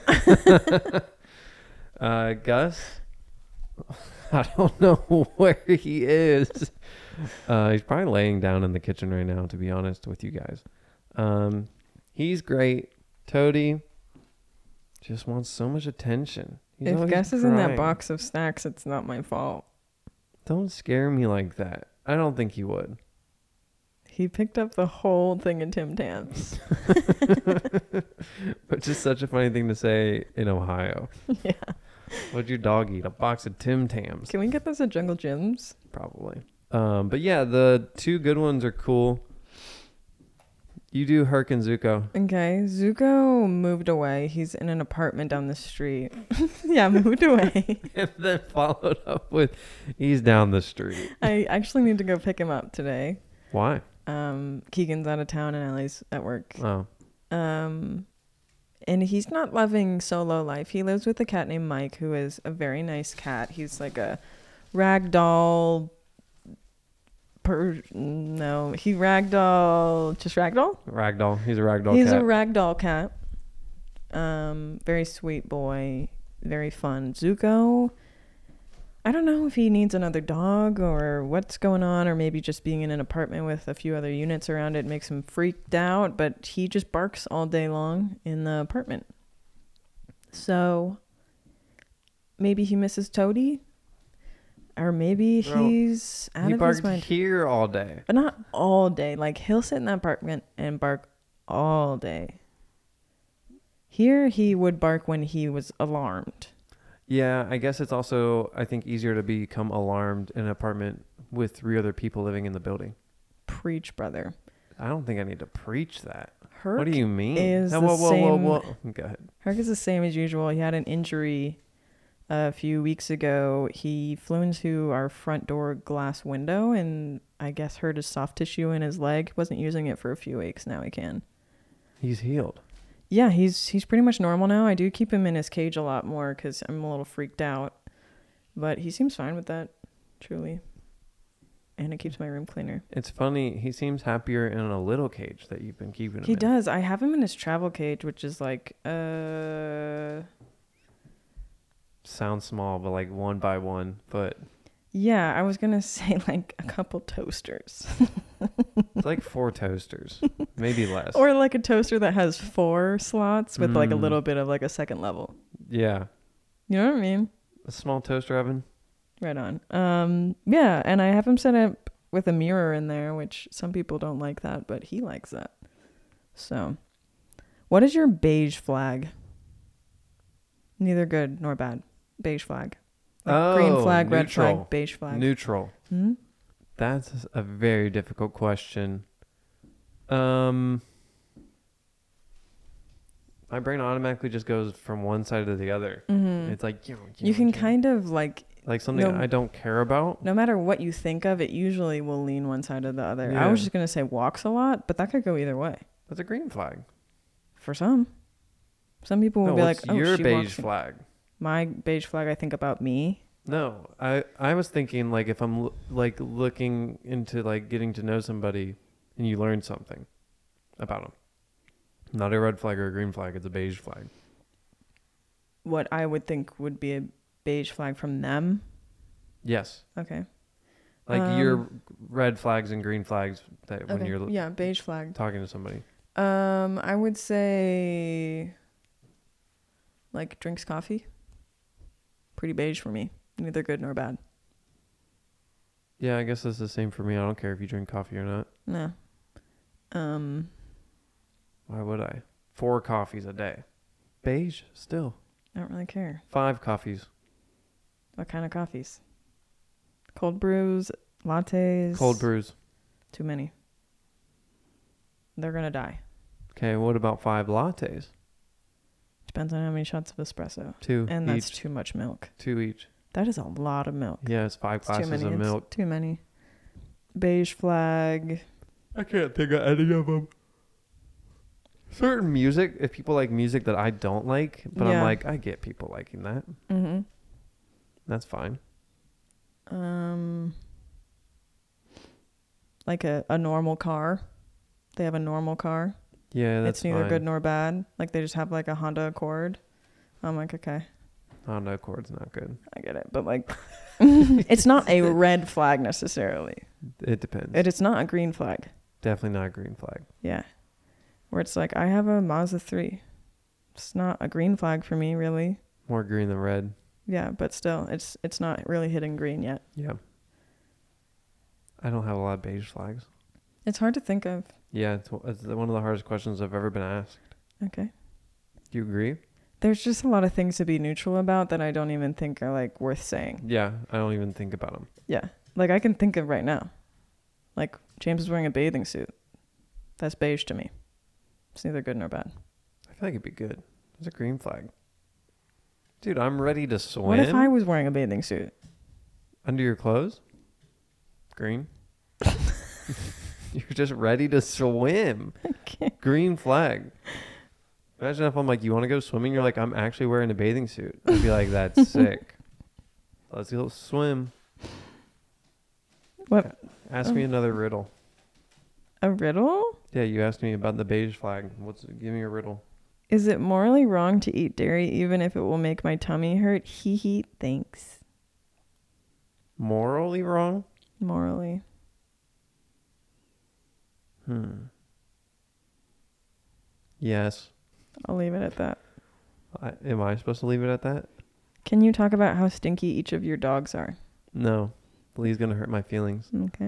Speaker 1: uh, Gus, I don't know where he is. Uh, he's probably laying down in the kitchen right now, to be honest with you guys. Um, he's great. Toady just wants so much attention. He's
Speaker 2: If
Speaker 1: always
Speaker 2: Gus is in that
Speaker 1: crying.
Speaker 2: box of snacks, it's not my fault.
Speaker 1: Don't scare me like that. I don't think he would.
Speaker 2: He picked up the whole thing of Tim Tams.
Speaker 1: Which is such a funny thing to say in Ohio.
Speaker 2: Yeah.
Speaker 1: What'd your dog eat? A box of Tim Tams.
Speaker 2: Can we get this at Jungle Gyms?
Speaker 1: Probably. Um, but yeah, the two good ones are cool. You do Herc and Zuko.
Speaker 2: Okay. Zuko moved away. He's in an apartment down the street. Yeah, moved away.
Speaker 1: And then followed up with, he's down the street.
Speaker 2: I actually need to go pick him up today.
Speaker 1: Why?
Speaker 2: Um, Keegan's out of town and Ellie's at work.
Speaker 1: Oh.
Speaker 2: Um, and he's not loving solo life. He lives with a cat named Mike, who is a very nice cat. He's like a ragdoll. Per no, he ragdoll. Just ragdoll.
Speaker 1: Ragdoll. He's a ragdoll
Speaker 2: He's
Speaker 1: cat.
Speaker 2: a ragdoll cat. Um, very sweet boy. Very fun. Zuko. I don't know if he needs another dog or what's going on, or maybe just being in an apartment with a few other units around it makes him freaked out, but he just barks all day long in the apartment. So maybe he misses Toady, or maybe
Speaker 1: Bro,
Speaker 2: he's out
Speaker 1: he
Speaker 2: of his
Speaker 1: barked
Speaker 2: mind.
Speaker 1: here all day.
Speaker 2: But not all day. Like, he'll sit in that apartment and bark all day. Here, he would bark when he was alarmed.
Speaker 1: Yeah, I guess it's also, I think, easier to become alarmed in an apartment with three other people living in the building.
Speaker 2: Preach, brother.
Speaker 1: I don't think I need to preach that.
Speaker 2: Herc
Speaker 1: what do you mean?
Speaker 2: is
Speaker 1: Oh,
Speaker 2: the
Speaker 1: whoa, whoa,
Speaker 2: same.
Speaker 1: whoa, whoa. Go ahead.
Speaker 2: Herc is the same as usual. He had an injury a few weeks ago. He flew into our front door glass window and I guess hurt his soft tissue in his leg. Wasn't using it for a few weeks. Now he can.
Speaker 1: He's healed.
Speaker 2: Yeah, he's he's pretty much normal now. I do keep him in his cage a lot more because I'm a little freaked out. But he seems fine with that, truly. And it keeps my room cleaner.
Speaker 1: It's funny. He seems happier in a little cage that you've been keeping him
Speaker 2: He
Speaker 1: in.
Speaker 2: does. I have him in his travel cage, which is like, uh...
Speaker 1: Sounds small, but like one by one foot.
Speaker 2: yeah, I was going to say like a couple toasters.
Speaker 1: It's like four toasters, maybe less.
Speaker 2: Or like a toaster that has four slots with like a
Speaker 1: Mm.
Speaker 2: little bit of like a second level.
Speaker 1: Yeah,
Speaker 2: You know what I mean?
Speaker 1: a small toaster oven.
Speaker 2: Right on. Um, yeah, and I have him set up with a mirror in there, which some people don't like that, but he likes that. So, what is your beige flag? Neither good nor bad. Beige flag. Like
Speaker 1: Oh,
Speaker 2: green flag, red
Speaker 1: neutral.
Speaker 2: flag, beige flag.
Speaker 1: Neutral.
Speaker 2: Hmm?
Speaker 1: That's a very difficult question. Um, my brain automatically just goes from one side to the other.
Speaker 2: Mm-hmm.
Speaker 1: It's like you, know,
Speaker 2: You can kind of like,
Speaker 1: like something
Speaker 2: no-
Speaker 1: I don't care about.
Speaker 2: no matter what you think of, it usually will lean one side or the other. I
Speaker 1: Yeah.
Speaker 2: was just going to say walks a lot, but that could go either way.
Speaker 1: That's a green flag.
Speaker 2: For some. Some people will
Speaker 1: No,
Speaker 2: be
Speaker 1: what's
Speaker 2: like, oh,
Speaker 1: your
Speaker 2: she
Speaker 1: beige
Speaker 2: walks.
Speaker 1: flag?
Speaker 2: My beige flag, I think about me.
Speaker 1: No, I I was thinking like if I'm l- like looking into like getting to know somebody and you learn something about them. Not a red flag or a green flag, it's a beige flag.
Speaker 2: What I would think would be a beige flag from them.
Speaker 1: Yes.
Speaker 2: Okay.
Speaker 1: Like your
Speaker 2: Um,
Speaker 1: red flags and green flags that when
Speaker 2: okay.
Speaker 1: you're l-
Speaker 2: Yeah, beige flag.
Speaker 1: talking to somebody.
Speaker 2: Um, I would say like drinks coffee. Pretty beige for me. Neither good nor bad.
Speaker 1: Yeah, I guess it's the same for me. I don't care if you drink coffee or not.
Speaker 2: No. Um,
Speaker 1: Why would I? Four coffees a day. Beige still.
Speaker 2: I don't really care.
Speaker 1: Five coffees.
Speaker 2: What kind of coffees? Cold brews, lattes.
Speaker 1: Cold brews.
Speaker 2: Too many. They're gonna die.
Speaker 1: Okay, what about five lattes?
Speaker 2: Depends on how many shots of espresso.
Speaker 1: Two
Speaker 2: And that's
Speaker 1: each.
Speaker 2: too much milk.
Speaker 1: Two each.
Speaker 2: That is a lot of milk.
Speaker 1: Yeah, it's five
Speaker 2: It's too
Speaker 1: glasses
Speaker 2: many.
Speaker 1: of
Speaker 2: It's
Speaker 1: milk.
Speaker 2: too many. Beige flag.
Speaker 1: I can't think of any of them. Certain music, if people like music that I don't like, but I'm
Speaker 2: Yeah.
Speaker 1: like, I get people liking that.
Speaker 2: Mm-hmm.
Speaker 1: That's fine.
Speaker 2: Um, like a, a normal car. They have a normal car.
Speaker 1: Yeah, that's
Speaker 2: It's neither
Speaker 1: fine.
Speaker 2: good nor bad. Like they just have like a Honda Accord. I'm like, okay,
Speaker 1: Honda Accord's not good.
Speaker 2: I get it. But like, it's not a red flag necessarily.
Speaker 1: It depends.
Speaker 2: It, it's not a green flag.
Speaker 1: Definitely not a green flag.
Speaker 2: Yeah. Where it's like, I have a Mazda three. It's not a green flag for me, really.
Speaker 1: More green than red.
Speaker 2: Yeah, but still, it's it's not really hitting green yet.
Speaker 1: Yeah. I don't have a lot of beige flags.
Speaker 2: It's hard to think of.
Speaker 1: Yeah, it's, it's one of the hardest questions I've ever been asked.
Speaker 2: Okay.
Speaker 1: Do you agree?
Speaker 2: There's just a lot of things to be neutral about that I don't even think are like worth saying.
Speaker 1: Yeah, I don't even think about them.
Speaker 2: Yeah. Like I can think of right now. Like James is wearing a bathing suit. That's beige to me. It's neither good nor bad.
Speaker 1: I feel like it'd be good. It's a green flag. Dude, I'm ready to swim.
Speaker 2: What if I was wearing a bathing suit?
Speaker 1: Under your clothes? Green? You're just ready to swim.
Speaker 2: Okay.
Speaker 1: Green flag. Imagine if I'm like, you want to go swimming? You're like, I'm actually wearing a bathing suit. I'd be like, that's sick. Let's go swim.
Speaker 2: What?
Speaker 1: Ask me
Speaker 2: Oh.
Speaker 1: another riddle.
Speaker 2: A riddle?
Speaker 1: Yeah, you asked me about the beige flag. What's give me a riddle.
Speaker 2: Is it morally wrong to eat dairy even if it will make my tummy hurt? Hee hee, thanks.
Speaker 1: Morally wrong?
Speaker 2: Morally.
Speaker 1: Hmm. Yes.
Speaker 2: I'll leave it at that.
Speaker 1: I, am I supposed to leave it at that?
Speaker 2: Can you talk about how stinky each of your dogs are?
Speaker 1: No. Lee's gonna hurt my feelings.
Speaker 2: Okay.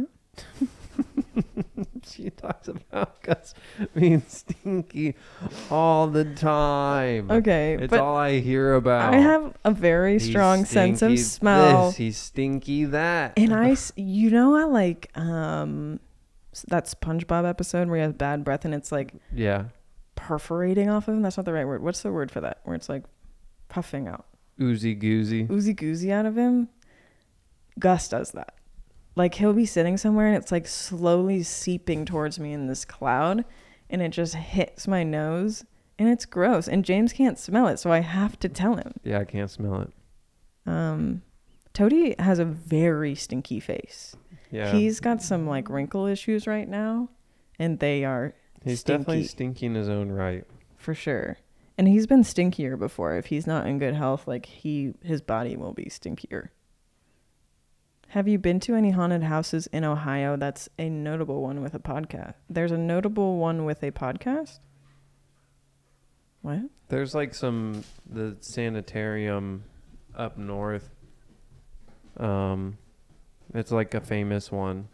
Speaker 1: She talks about Gus being stinky all the time.
Speaker 2: Okay,
Speaker 1: It's
Speaker 2: but
Speaker 1: all I hear about.
Speaker 2: I have a very
Speaker 1: He's
Speaker 2: strong sense of
Speaker 1: stinky
Speaker 2: smell.
Speaker 1: This, he's stinky that.
Speaker 2: And I, s- you know, I like um s- that SpongeBob episode where he has bad breath and it's like
Speaker 1: Yeah.
Speaker 2: perforating off of him. That's not the right word. What's the word for that? Where it's like puffing out,
Speaker 1: Oozy goozy.
Speaker 2: oozy goozy out of him. Gus does that. Like he'll be sitting somewhere and it's like slowly seeping towards me in this cloud, and it just hits my nose, and it's gross. And James can't smell it, so I have to tell him.
Speaker 1: Yeah, I can't smell it.
Speaker 2: Um, Toady has a very stinky face.
Speaker 1: Yeah.
Speaker 2: He's got some like wrinkle issues right now, and they are
Speaker 1: He's
Speaker 2: stinky.
Speaker 1: definitely stinky in his own right.
Speaker 2: For sure. And he's been stinkier before. If he's not in good health, like he his body will be stinkier. Have you been to any haunted houses in Ohio? That's a notable one with a podcast. There's a notable one with a podcast? What?
Speaker 1: There's like some the sanitarium up north. Um it's like a famous one.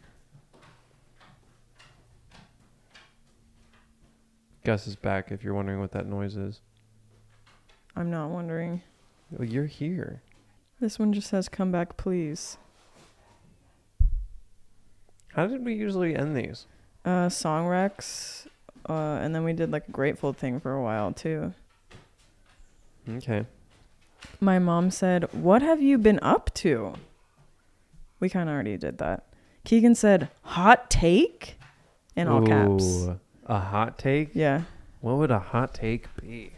Speaker 1: Gus is back if you're wondering what that noise is.
Speaker 2: I'm not wondering.
Speaker 1: Well, you're here.
Speaker 2: This one just says, come back, please.
Speaker 1: How did we usually end these?
Speaker 2: Uh, Song Rex. Uh, and then we did like a Grateful thing for a while too.
Speaker 1: Okay.
Speaker 2: My mom said, what have you been up to? We kind of already did that. Keegan said, hot take? In all caps.
Speaker 1: Ooh, a hot take?
Speaker 2: Yeah.
Speaker 1: What would a hot take be?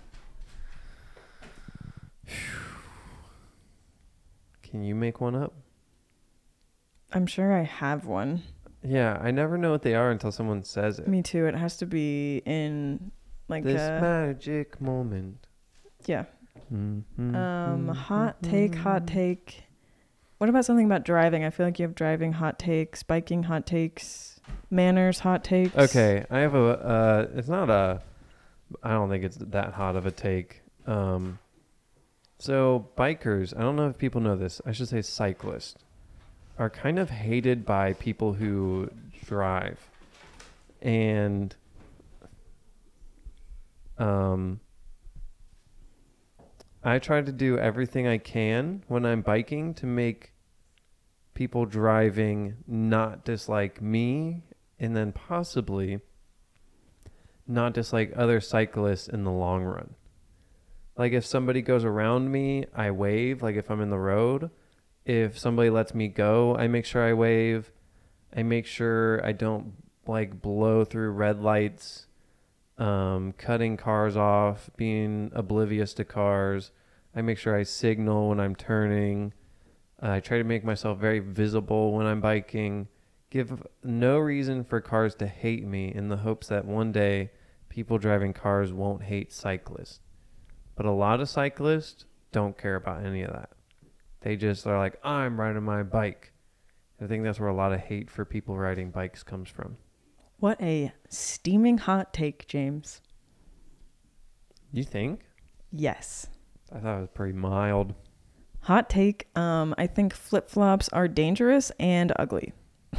Speaker 1: Can you make one up?
Speaker 2: I'm sure I have one.
Speaker 1: Yeah, I never know what they are until someone says it.
Speaker 2: Me too. It has to be in like
Speaker 1: This
Speaker 2: uh,
Speaker 1: magic moment.
Speaker 2: yeah.
Speaker 1: Mm-hmm.
Speaker 2: Um, hot take, hot take. What about something about driving? I feel like you have driving hot takes, biking hot takes, manners hot takes.
Speaker 1: Okay, I have a. Uh, it's not a. I don't think it's that hot of a take. Um, so bikers. I don't know if people know this. I should say cyclists are kind of hated by people who drive, and um. I try to do everything I can when I'm biking to make people driving not dislike me, and then possibly not dislike other cyclists in the long run. Like if somebody goes around me, I wave. Like if I'm in the road, if somebody lets me go, I make sure I wave. I make sure I don't like blow through red lights, um, cutting cars off, being oblivious to cars. I make sure I signal when I'm turning. Uh, I try to make myself very visible when I'm biking. Give no reason for cars to hate me in the hopes that one day people driving cars won't hate cyclists. But a lot of cyclists don't care about any of that. They just are like, I'm riding my bike. I think that's where a lot of hate for people riding bikes comes from.
Speaker 2: What a steaming hot take, James.
Speaker 1: You think?
Speaker 2: Yes.
Speaker 1: I thought it was pretty mild.
Speaker 2: Hot take. Um, I think flip-flops are dangerous and ugly.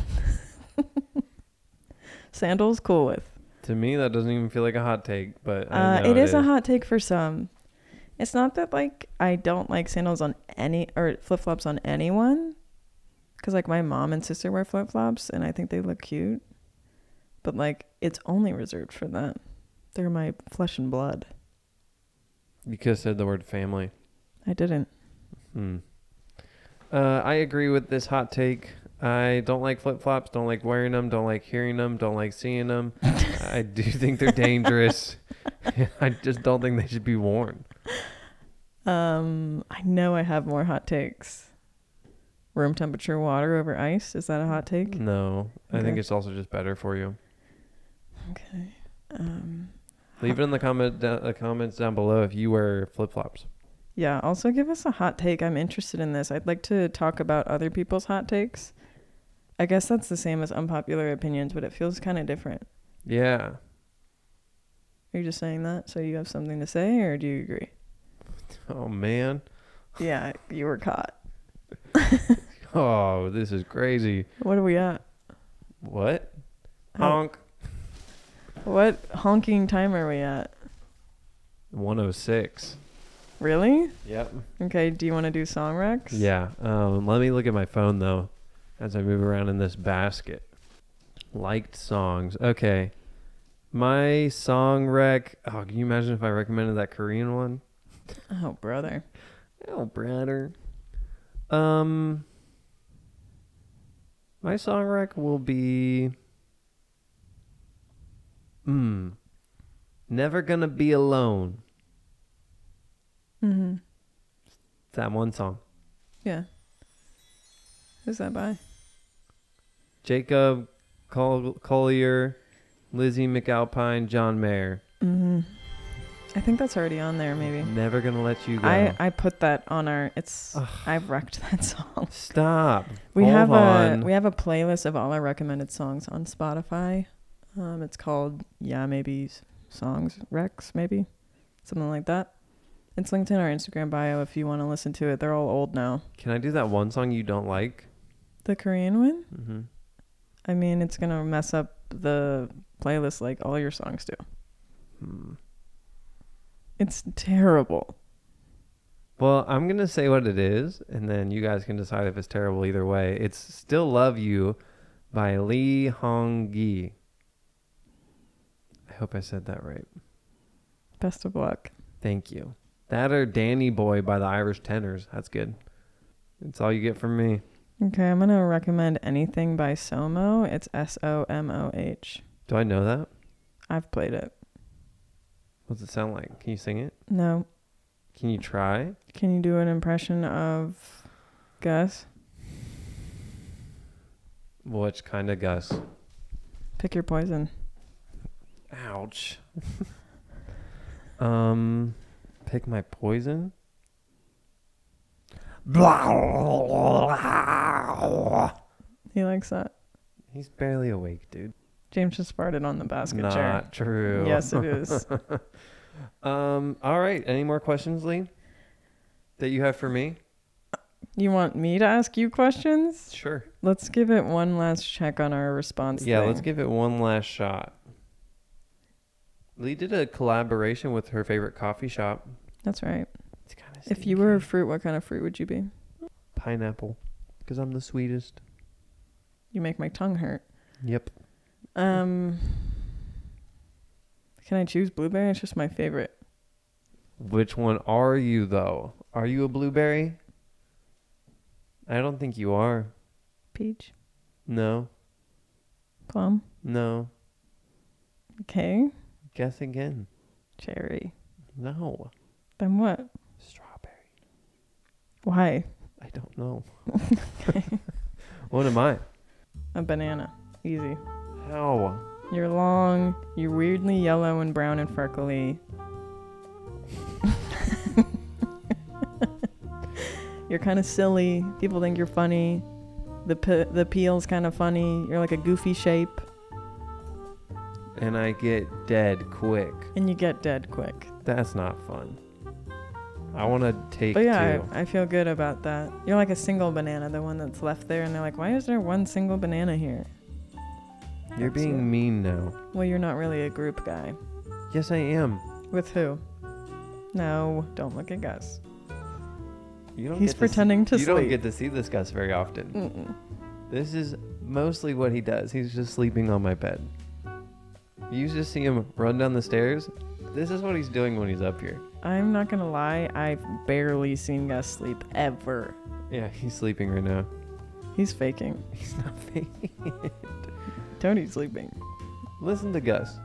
Speaker 2: Sandals, cool with.
Speaker 1: To me, that doesn't even feel like a hot take, but I
Speaker 2: Uh,
Speaker 1: know
Speaker 2: it
Speaker 1: it
Speaker 2: is,
Speaker 1: is
Speaker 2: a hot take for some. It's not that like I don't like sandals on any or flip-flops on anyone, because like my mom and sister wear flip-flops and I think they look cute, but like it's only reserved for them. They're my flesh and blood.
Speaker 1: You could have said the word family.
Speaker 2: I didn't.
Speaker 1: Hmm. Uh, I agree with this hot take. I don't like flip-flops, don't like wearing them, don't like hearing them, don't like seeing them. I do think they're dangerous. I just don't think they should be worn.
Speaker 2: Um, I know I have more hot takes. Room temperature water over ice. Is that a hot take?
Speaker 1: No, I
Speaker 2: Okay.
Speaker 1: think it's also just better for you.
Speaker 2: Okay. Um,
Speaker 1: Leave it in the comment da- the comments down below if you wear flip-flops.
Speaker 2: yeah. Also give us a hot take. I'm interested in this. I'd like to talk about other people's hot takes. I guess that's the same as unpopular opinions, but it feels kind of different.
Speaker 1: Yeah.
Speaker 2: Are you just saying that so you have something to say, or do you agree?
Speaker 1: Oh, man.
Speaker 2: Yeah, you were caught.
Speaker 1: Oh, this is crazy.
Speaker 2: What are we at?
Speaker 1: What?
Speaker 2: How-
Speaker 1: Honk.
Speaker 2: What honking time are we at?
Speaker 1: one oh six.
Speaker 2: Really?
Speaker 1: Yep.
Speaker 2: Okay, do you want to do song recs?
Speaker 1: Yeah. Um, let me look at my phone, though, as I move around in this basket. Liked songs. Okay. My song rec. Oh, can you imagine if I recommended that Korean one?
Speaker 2: Oh, brother.
Speaker 1: Oh, brother. Um, my song rec will be. Hmm. Never Gonna Be Alone.
Speaker 2: Mm-hmm.
Speaker 1: That one song.
Speaker 2: Yeah. Who's that by?
Speaker 1: Jacob Col- Collier, Lizzie McAlpine, John Mayer.
Speaker 2: Mm-hmm. I think that's already on there, maybe.
Speaker 1: Never Gonna Let You Go.
Speaker 2: I, I put that on our. It's.
Speaker 1: Ugh.
Speaker 2: I've wrecked that song.
Speaker 1: Stop.
Speaker 2: We
Speaker 1: Hold
Speaker 2: have
Speaker 1: on.
Speaker 2: a we have a playlist of all our recommended songs on Spotify. Um, it's called Yeah Maybe Songs Rex, maybe something like that. It's linked in our Instagram bio if you want to listen to it. They're all old now.
Speaker 1: Can I do that one song you don't like?
Speaker 2: The Korean one.
Speaker 1: Mm-hmm.
Speaker 2: I mean, it's gonna mess up the playlist like all your songs do.
Speaker 1: Hmm.
Speaker 2: It's terrible.
Speaker 1: Well, I'm going to say what it is, and then you guys can decide if it's terrible either way. It's Still Love You by Lee Hong-gi. I hope I said that right.
Speaker 2: Best of luck.
Speaker 1: Thank you. That or Danny Boy by the Irish Tenors. That's good. That's all you get from me.
Speaker 2: Okay, I'm gonna recommend Anything by Somo. It's S O M O H.
Speaker 1: Do I know that?
Speaker 2: I've played it.
Speaker 1: What's it sound like? Can you sing it?
Speaker 2: No.
Speaker 1: Can you try?
Speaker 2: Can you do an impression of Gus?
Speaker 1: Which kind of Gus?
Speaker 2: Pick your poison.
Speaker 1: Ouch. um, pick my poison?
Speaker 2: He likes that.
Speaker 1: He's barely awake, dude.
Speaker 2: James just farted on the basket
Speaker 1: Not
Speaker 2: chair.
Speaker 1: true.
Speaker 2: Yes, it is.
Speaker 1: um. All right. Any more questions, Lee, that you have for me?
Speaker 2: You want me to ask you questions?
Speaker 1: Sure.
Speaker 2: Let's give it one last check on our response.
Speaker 1: Yeah,
Speaker 2: thing.
Speaker 1: let's give it one last shot. Lee did a collaboration with her favorite coffee shop.
Speaker 2: That's right.
Speaker 1: It's kind of.
Speaker 2: If you were a fruit, what kind of fruit would you be?
Speaker 1: pineapple, because I'm the sweetest.
Speaker 2: You make my tongue hurt.
Speaker 1: Yep.
Speaker 2: Um, can I choose blueberry? It's just my favorite.
Speaker 1: Which one are you, though? Are you a blueberry? I don't think you are.
Speaker 2: Peach.
Speaker 1: No.
Speaker 2: Plum.
Speaker 1: No.
Speaker 2: Okay.
Speaker 1: Guess again.
Speaker 2: Cherry.
Speaker 1: No.
Speaker 2: Then what?
Speaker 1: Strawberry.
Speaker 2: Why?
Speaker 1: I don't know. What am I?
Speaker 2: A banana. Easy.
Speaker 1: How?
Speaker 2: You're long. You're weirdly yellow and brown and freckly. You're kind of silly. People think you're funny. The pe- the peel's kind of funny. You're like a goofy shape.
Speaker 1: And I get dead quick.
Speaker 2: And you get dead quick.
Speaker 1: That's not fun. I want to take
Speaker 2: But yeah,
Speaker 1: two.
Speaker 2: I, I feel good about that. You're like a single banana, the one that's left there. And they're like, why is there one single banana here?
Speaker 1: You're
Speaker 2: That's
Speaker 1: being
Speaker 2: it.
Speaker 1: mean now.
Speaker 2: Well, you're not really a group guy.
Speaker 1: Yes, I am.
Speaker 2: With who? No, don't look at Gus.
Speaker 1: You don't
Speaker 2: He's
Speaker 1: get
Speaker 2: pretending to
Speaker 1: to see, You
Speaker 2: sleep.
Speaker 1: don't get to see this Gus very often.
Speaker 2: Mm-mm.
Speaker 1: This is mostly what he does. He's just sleeping on my bed. You just see him run down the stairs. This is what he's doing when he's up here.
Speaker 2: I'm not gonna lie, I've barely seen Gus sleep ever.
Speaker 1: Yeah, he's sleeping right now.
Speaker 2: He's faking.
Speaker 1: He's not faking it.
Speaker 2: Tony's sleeping.
Speaker 1: Listen to Gus.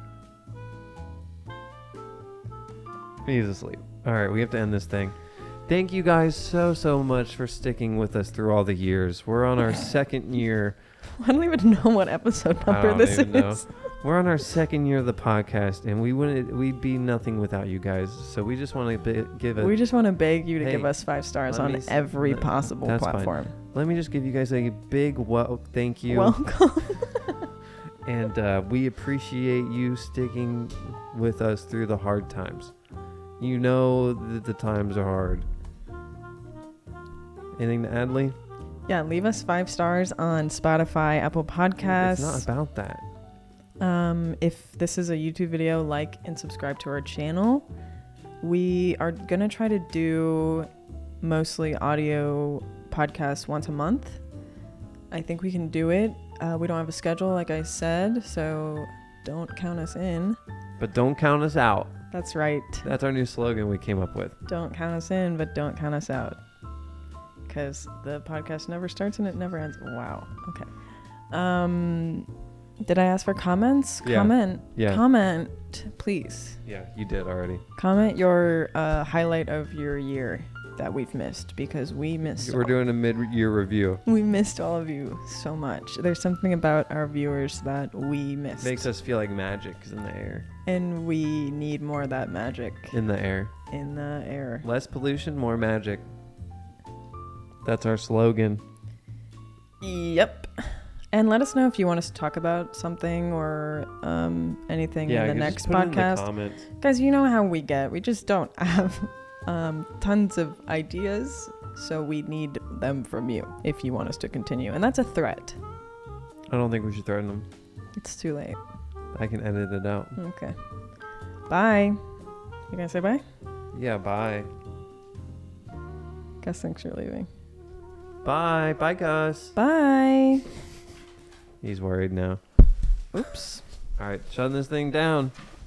Speaker 1: He's asleep. All right, we have to end this thing. Thank you guys so, so much for sticking with us through all the years. We're on our second year.
Speaker 2: I don't even know what episode
Speaker 1: I
Speaker 2: number
Speaker 1: don't
Speaker 2: this
Speaker 1: even
Speaker 2: is.
Speaker 1: know. We're on our second year of the podcast, and we wouldn't, we'd be nothing without you guys. So we just want to b- give a.
Speaker 2: We just want to beg you to
Speaker 1: Hey,
Speaker 2: give us five stars
Speaker 1: let me
Speaker 2: on
Speaker 1: s-
Speaker 2: every
Speaker 1: let-
Speaker 2: possible
Speaker 1: that's fine.
Speaker 2: platform.
Speaker 1: Let me just give you guys a big well, thank you,
Speaker 2: Welcome.
Speaker 1: and uh, we appreciate you sticking with us through the hard times. You know that the times are hard. Anything to add, Lee?
Speaker 2: Yeah, leave us five stars on Spotify, Apple Podcasts.
Speaker 1: It's not about that.
Speaker 2: Um, if this is a YouTube video, like and subscribe to our channel. We are going to try to do mostly audio podcasts once a month. I think we can do it. Uh, we don't have a schedule, like I said, so don't count us in.
Speaker 1: But don't count us out.
Speaker 2: That's right.
Speaker 1: That's our new slogan we came up with.
Speaker 2: Don't count us in, but don't count us out. Because the podcast never starts and it never ends. Wow. Okay. Um, did I ask for comments?
Speaker 1: Yeah.
Speaker 2: Comment.
Speaker 1: Yeah.
Speaker 2: Comment, please.
Speaker 1: Yeah, you did already.
Speaker 2: Comment your uh, highlight of your year that we've missed, because we missed.
Speaker 1: We're
Speaker 2: all-
Speaker 1: doing a mid-year review.
Speaker 2: We missed all of you so much. There's something about our viewers that we missed,
Speaker 1: Makes us feel like magic's in the air.
Speaker 2: and we need more of that magic
Speaker 1: In the air.
Speaker 2: in the air.
Speaker 1: Less pollution, more magic. That's our slogan.
Speaker 2: Yep. And let us know if you want us to talk about something or um, anything
Speaker 1: Yeah,
Speaker 2: in the
Speaker 1: you
Speaker 2: next
Speaker 1: just put it in the
Speaker 2: podcast.
Speaker 1: comments.
Speaker 2: Guys, you know how we get. We just don't have um, tons of ideas, so we need them from you if you want us to continue. And that's a threat.
Speaker 1: I don't think we should threaten them.
Speaker 2: It's too late.
Speaker 1: I can edit it out.
Speaker 2: Okay. Bye. You gonna say bye?
Speaker 1: Yeah, bye.
Speaker 2: Gus thinks you're leaving.
Speaker 1: Bye. Bye, Gus.
Speaker 2: Bye.
Speaker 1: He's worried now.
Speaker 2: Oops.
Speaker 1: All right, shutting this thing down.